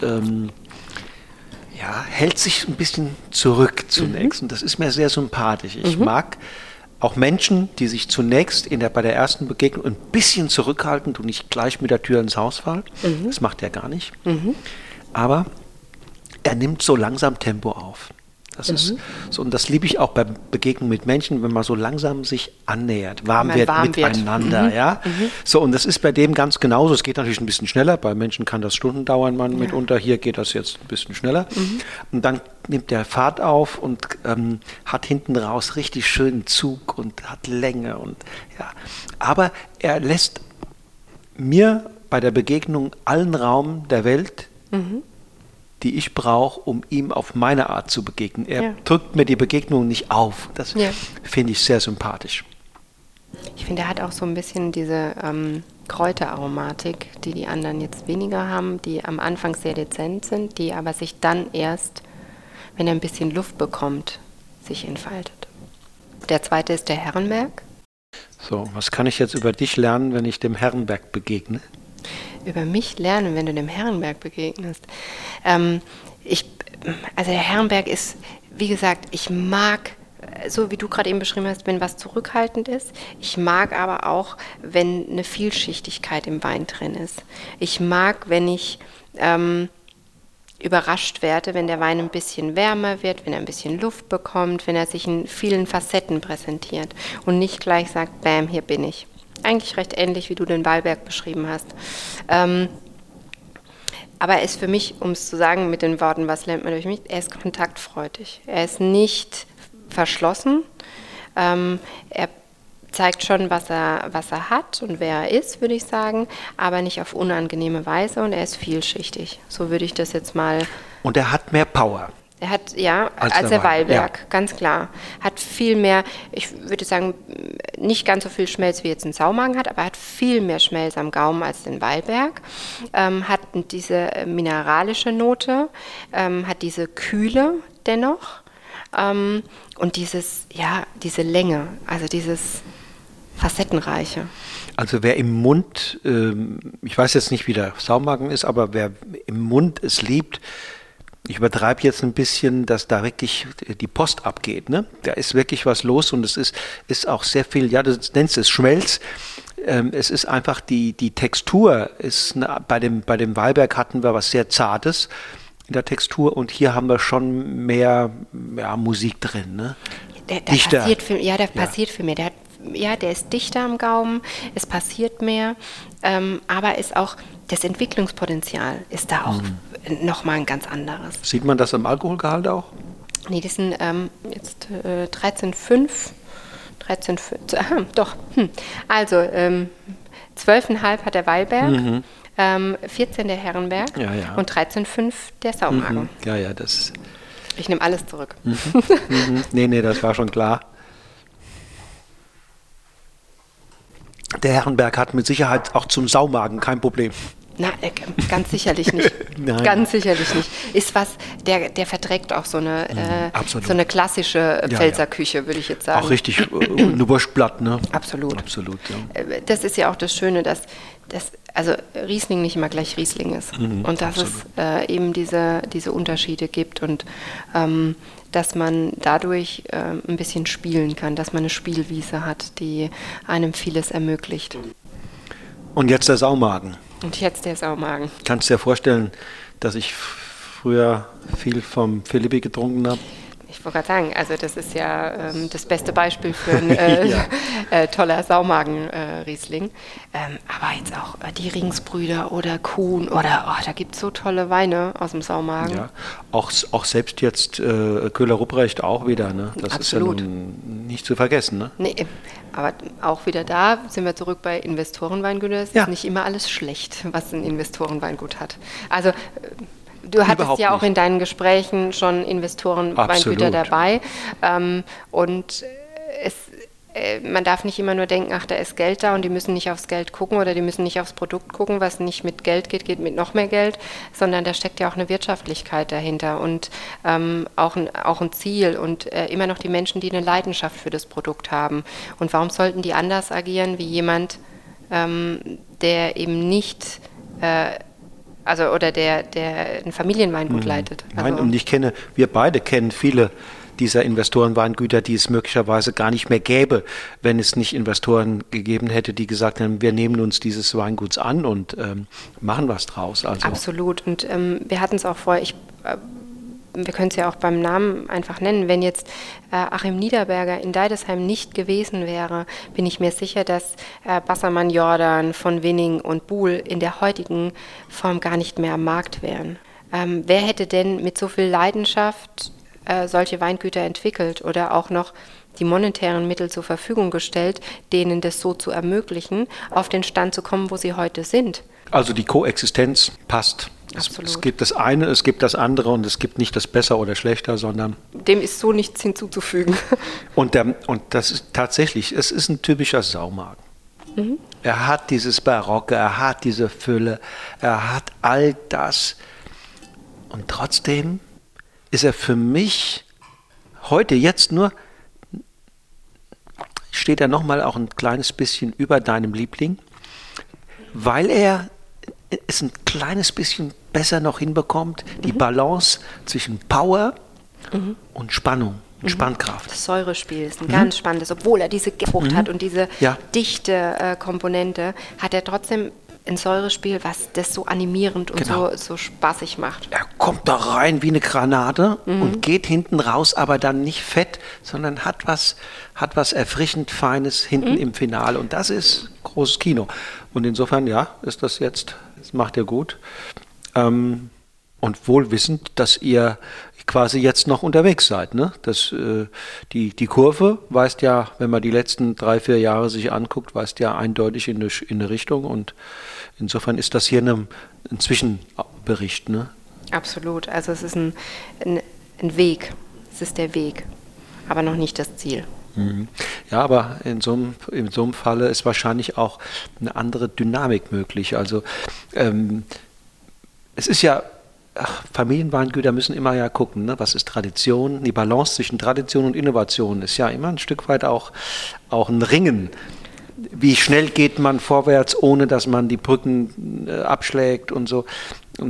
hält sich ein bisschen zurück zunächst. Und das ist mir sehr sympathisch. Ich mag auch Menschen, die sich zunächst bei der ersten Begegnung ein bisschen zurückhalten und nicht gleich mit der Tür ins Haus fallen. Das macht er gar nicht. Aber er nimmt so langsam Tempo auf. Das ist so, und das liebe ich auch bei Begegnungen mit Menschen, wenn man so langsam sich annähert, warm wird miteinander. Ja? So, und das ist bei dem ganz genauso. Es geht natürlich ein bisschen schneller. Bei Menschen kann das Stunden dauern, mitunter. Hier geht das jetzt ein bisschen schneller. Und dann nimmt der Fahrt auf und hat hinten raus richtig schönen Zug und hat Länge. Aber er lässt mir bei der Begegnung allen Raum der Welt, die ich brauche, um ihm auf meine Art zu begegnen. Er drückt mir die Begegnung nicht auf. Das finde ich sehr sympathisch. Ich finde, er hat auch so ein bisschen diese Kräuteraromatik, die anderen jetzt weniger haben, die am Anfang sehr dezent sind, die aber sich dann erst, wenn er ein bisschen Luft bekommt, sich entfaltet. Der zweite ist der Herrenberg. So, was kann ich jetzt über dich lernen, wenn ich dem Herrenberg begegne? Über mich lernen, wenn du dem Herrenberg begegnest. Also der Herrenberg ist, wie gesagt, ich mag, so wie du gerade eben beschrieben hast, wenn was zurückhaltend ist. Ich mag aber auch, wenn eine Vielschichtigkeit im Wein drin ist. Ich mag, wenn ich überrascht werde, wenn der Wein ein bisschen wärmer wird, wenn er ein bisschen Luft bekommt, wenn er sich in vielen Facetten präsentiert und nicht gleich sagt, bam, hier bin ich. Eigentlich recht ähnlich, wie du den Weilberg beschrieben hast. Aber er ist für mich, um es zu sagen mit den Worten, was lernt man durch mich, er ist kontaktfreudig. Er ist nicht verschlossen. Er zeigt schon, was er hat und wer er ist, würde ich sagen, aber nicht auf unangenehme Weise und er ist vielschichtig. So würde ich das jetzt mal... Und er hat mehr Power. Er hat, als der Weilberg, ganz klar. Hat viel mehr, ich würde sagen, nicht ganz so viel Schmelz wie jetzt ein Saumagen hat, aber hat viel mehr Schmelz am Gaumen als den Weilberg. Hat diese mineralische Note, hat diese Kühle dennoch und diese Länge, also dieses Facettenreiche. Also wer im Mund, ich weiß jetzt nicht, wie der Saumagen ist, aber wer im Mund es liebt, ich übertreibe jetzt ein bisschen, dass da wirklich die Post abgeht. Ne? Da ist wirklich was los und es ist auch sehr viel, ja, du nennst es Schmelz. Es ist einfach die Textur, bei dem Wallberg hatten wir was sehr Zartes in der Textur und hier haben wir schon mehr Musik drin. Ne? Dichter. Passiert viel mehr. Der ist dichter am Gaumen, es passiert mehr, aber ist auch, das Entwicklungspotenzial ist da auch nochmal ein ganz anderes. Sieht man das am Alkoholgehalt auch? Nee, das sind jetzt 13,5. 13,5, aha, doch. Also 12,5 hat der Wallberg, 14 der Herrenberg und 13,5 der Saumagen. Ja, das... Ich nehme alles zurück. Nee, das war schon klar. Der Herrenberg hat mit Sicherheit auch zum Saumagen kein Problem. Na, ganz sicherlich nicht. Nein. Ganz sicherlich nicht. Ist was, der verträgt auch so eine klassische Pfälzer Küche, würde ich jetzt sagen. Auch richtig ein Wurstblatt, ne? Absolut. Ja. Das ist ja auch das Schöne, dass also Riesling nicht immer gleich Riesling ist. Und dass es eben diese Unterschiede gibt und dass man dadurch ein bisschen spielen kann, dass man eine Spielwiese hat, die einem vieles ermöglicht. Und jetzt der Saumagen. Und jetzt der Saumagen. Kannst du dir vorstellen, dass ich früher viel vom Philippi getrunken habe? Ich wollte gerade sagen, also das ist ja das beste Beispiel für ein toller Saumagen-Riesling. Aber jetzt auch die Ringsbrüder oder Kuhn oder da gibt es so tolle Weine aus dem Saumagen. Ja, auch selbst jetzt Köhler-Rupprecht auch wieder. Ne? Das Absolut. Ist ja nun nicht zu vergessen. Ne? Nee, aber auch wieder da sind wir zurück bei Investorenweingütern. Es ist nicht immer alles schlecht, was ein Investorenweingut hat. Also du hattest ja auch in deinen Gesprächen schon Investorenweingüter dabei. Und man darf nicht immer nur denken, ach, da ist Geld da und die müssen nicht aufs Geld gucken oder die müssen nicht aufs Produkt gucken, was nicht mit Geld geht mit noch mehr Geld, sondern da steckt ja auch eine Wirtschaftlichkeit dahinter und auch ein Ziel und immer noch die Menschen, die eine Leidenschaft für das Produkt haben. Und warum sollten die anders agieren wie jemand, der eben nicht oder der ein Familienweingut leitet? Nein, und wir beide kennen viele dieser Investorenweingüter, die es möglicherweise gar nicht mehr gäbe, wenn es nicht Investoren gegeben hätte, die gesagt haben, wir nehmen uns dieses Weinguts an und machen was draus. Also. Absolut. Und wir hatten es auch vorher, wir können es ja auch beim Namen einfach nennen, wenn jetzt Achim Niederberger in Deidesheim nicht gewesen wäre, bin ich mir sicher, dass Bassermann Jordan, von Winning und Buhl in der heutigen Form gar nicht mehr am Markt wären. Wer hätte denn mit so viel Leidenschaft solche Weingüter entwickelt oder auch noch die monetären Mittel zur Verfügung gestellt, denen das so zu ermöglichen, auf den Stand zu kommen, wo sie heute sind? Also die Koexistenz passt. Es gibt das eine, es gibt das andere und es gibt nicht das besser oder schlechter, sondern... Dem ist so nichts hinzuzufügen. Und das ist tatsächlich, es ist ein typischer Saumagen. Er hat dieses Barocke, er hat diese Fülle, er hat all das und trotzdem ist er für mich heute jetzt nur, steht er nochmal auch ein kleines bisschen über deinem Liebling, weil er es ein kleines bisschen besser noch hinbekommt, die Balance zwischen Power und Spannung, Spannkraft. Das Säurespiel ist ein ganz spannendes, obwohl er diese Frucht hat und diese dichte Komponente, hat er trotzdem ein Säurespiel, was das so animierend und so spaßig macht. Er kommt da rein wie eine Granate und geht hinten raus, aber dann nicht fett, sondern hat was erfrischend Feines hinten im Finale. Und das ist großes Kino. Und insofern, ist das macht ihr gut. Und wohl wissend, dass ihr quasi jetzt noch unterwegs seid. Ne? Die Kurve weist ja, wenn man die letzten 3-4 Jahre sich anguckt, weist ja eindeutig in eine Richtung. Und insofern ist das hier ein Zwischenbericht. Ne? Absolut. Also es ist ein Weg. Es ist der Weg, aber noch nicht das Ziel. Ja, aber in so einem Falle ist wahrscheinlich auch eine andere Dynamik möglich. Also es ist ja, Familienweingüter müssen immer gucken, ne? Was ist Tradition? Die Balance zwischen Tradition und Innovation ist ja immer ein Stück weit auch ein Ringen. Wie schnell geht man vorwärts, ohne dass man die Brücken abschlägt und so. Und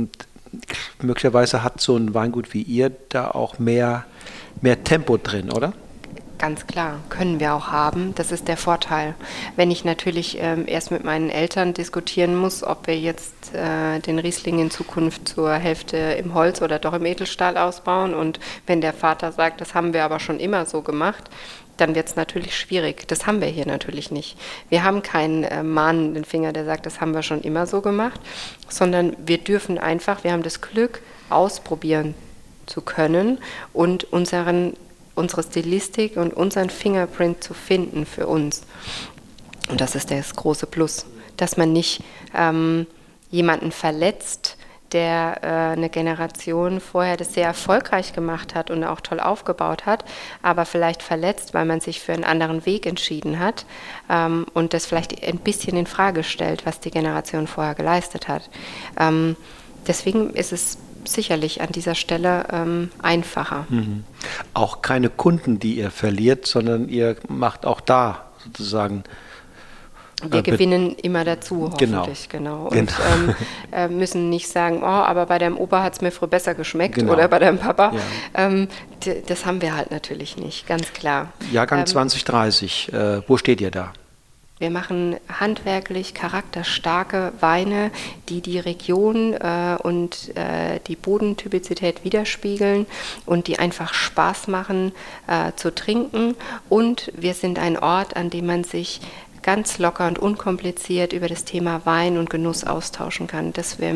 möglicherweise hat so ein Weingut wie ihr da auch mehr Tempo drin, oder? Ganz klar, können wir auch haben. Das ist der Vorteil. Wenn ich natürlich erst mit meinen Eltern diskutieren muss, ob wir jetzt den Riesling in Zukunft zur Hälfte im Holz oder doch im Edelstahl ausbauen und wenn der Vater sagt, das haben wir aber schon immer so gemacht, dann wird es natürlich schwierig. Das haben wir hier natürlich nicht. Wir haben keinen mahnenden Finger, der sagt, das haben wir schon immer so gemacht, sondern wir dürfen einfach, wir haben das Glück, ausprobieren zu können und unsere Stilistik und unseren Fingerprint zu finden für uns. Und das ist das große Plus, dass man nicht jemanden verletzt, der eine Generation vorher das sehr erfolgreich gemacht hat und auch toll aufgebaut hat, aber vielleicht verletzt, weil man sich für einen anderen Weg entschieden hat und das vielleicht ein bisschen in Frage stellt, was die Generation vorher geleistet hat. Deswegen ist es sicherlich an dieser Stelle einfacher. Mhm. Auch keine Kunden, die ihr verliert, sondern ihr macht auch da sozusagen... Wir gewinnen immer dazu, hoffentlich, genau. Und müssen nicht sagen, oh, aber bei deinem Opa hat es mir früher besser geschmeckt oder bei deinem Papa. Ja. Das haben wir halt natürlich nicht, ganz klar. Jahrgang 2030, wo steht ihr da? Wir machen handwerklich charakterstarke Weine, die Region und die Bodentypizität widerspiegeln und die einfach Spaß machen zu trinken. Und wir sind ein Ort, an dem man sich ganz locker und unkompliziert über das Thema Wein und Genuss austauschen kann. Dass wir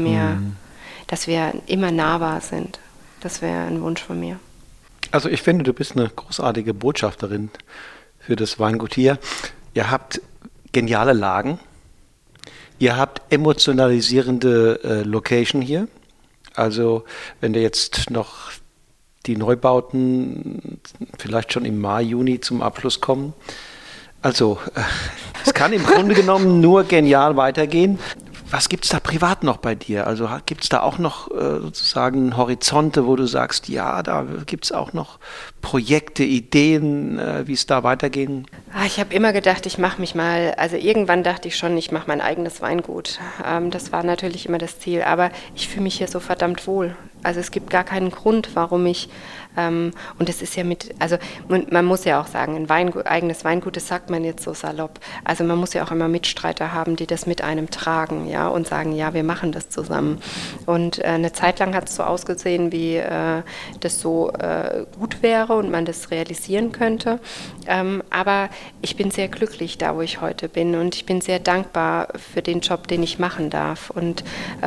immer nahbar sind. Das wäre ein Wunsch von mir. Also ich finde, du bist eine großartige Botschafterin für das Weingut hier. Ihr habt geniale Lagen. Ihr habt emotionalisierende Location hier. Also wenn du jetzt noch die Neubauten vielleicht schon im Mai, Juni zum Abschluss kommen. Also es kann im Grunde genommen nur genial weitergehen. Was gibt es da privat noch bei dir? Also gibt es da auch noch sozusagen Horizonte, wo du sagst, ja, da gibt es auch noch Projekte, Ideen, wie es da weitergehen? Ich habe immer gedacht, irgendwann dachte ich schon, ich mache mein eigenes Weingut. Das war natürlich immer das Ziel, aber ich fühle mich hier so verdammt wohl. Also es gibt gar keinen Grund, warum ich, und es ist ja man muss ja auch sagen, eigenes Weingut, das sagt man jetzt so salopp. Also man muss ja auch immer Mitstreiter haben, die das mit einem tragen, ja, und sagen, ja, wir machen das zusammen. Und eine Zeit lang hat es so ausgesehen, wie das so gut wäre und man das realisieren könnte. Aber ich bin sehr glücklich da, wo ich heute bin und ich bin sehr dankbar für den Job, den ich machen darf. Und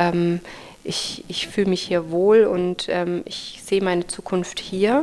ich fühle mich hier wohl und ich sehe meine Zukunft hier.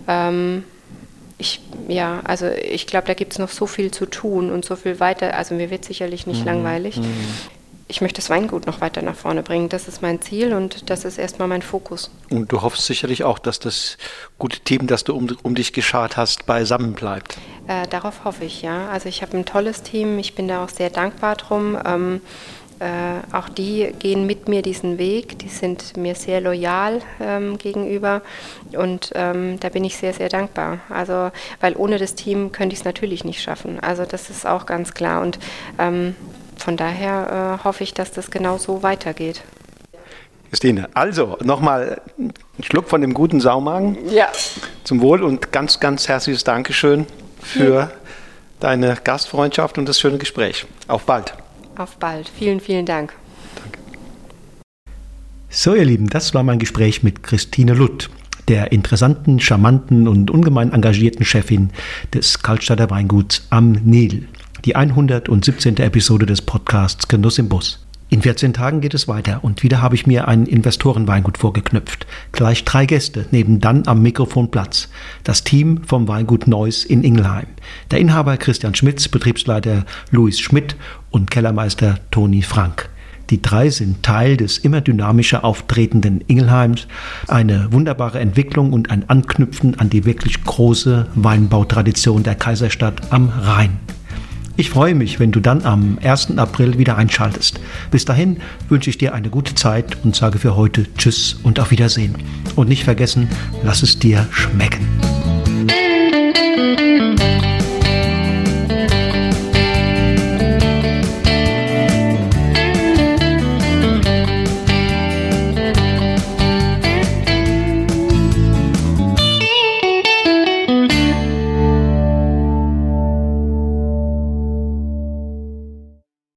Ich glaube, da gibt es noch so viel zu tun und so viel weiter. Also mir wird sicherlich nicht langweilig. Ich möchte das Weingut noch weiter nach vorne bringen. Das ist mein Ziel und das ist erstmal mein Fokus. Und du hoffst sicherlich auch, dass das gute Team, das du um dich geschart hast, beisammen bleibt. Darauf hoffe ich, ja. Also ich habe ein tolles Team. Ich bin da auch sehr dankbar drum. Auch die gehen mit mir diesen Weg. Die sind mir sehr loyal gegenüber und da bin ich sehr, sehr dankbar. Also, weil ohne das Team könnte ich es natürlich nicht schaffen. Also das ist auch ganz klar und von daher hoffe ich, dass das genau so weitergeht. Christine, also nochmal einen Schluck von dem guten Saumagen. Ja. Zum Wohl und ganz, ganz herzliches Dankeschön für deine Gastfreundschaft und das schöne Gespräch. Auf bald. Auf bald. Vielen, vielen Dank. Danke. So, ihr Lieben, das war mein Gespräch mit Christine Lutt, der interessanten, charmanten und ungemein engagierten Chefin des Kaltstadter Weinguts am Nil. Die 117. Episode des Podcasts Genuss im Bus. In 14 Tagen geht es weiter und wieder habe ich mir ein Investorenweingut vorgeknüpft. Gleich 3 Gäste nehmen dann am Mikrofon Platz. Das Team vom Weingut Neuss in Ingelheim. Der Inhaber Christian Schmitz, Betriebsleiter Louis Schmidt und Kellermeister Toni Frank. Die 3 sind Teil des immer dynamischer auftretenden Ingelheims. Eine wunderbare Entwicklung und ein Anknüpfen an die wirklich große Weinbautradition der Kaiserstadt am Rhein. Ich freue mich, wenn du dann am 1. April wieder einschaltest. Bis dahin wünsche ich dir eine gute Zeit und sage für heute Tschüss und auf Wiedersehen. Und nicht vergessen, lass es dir schmecken.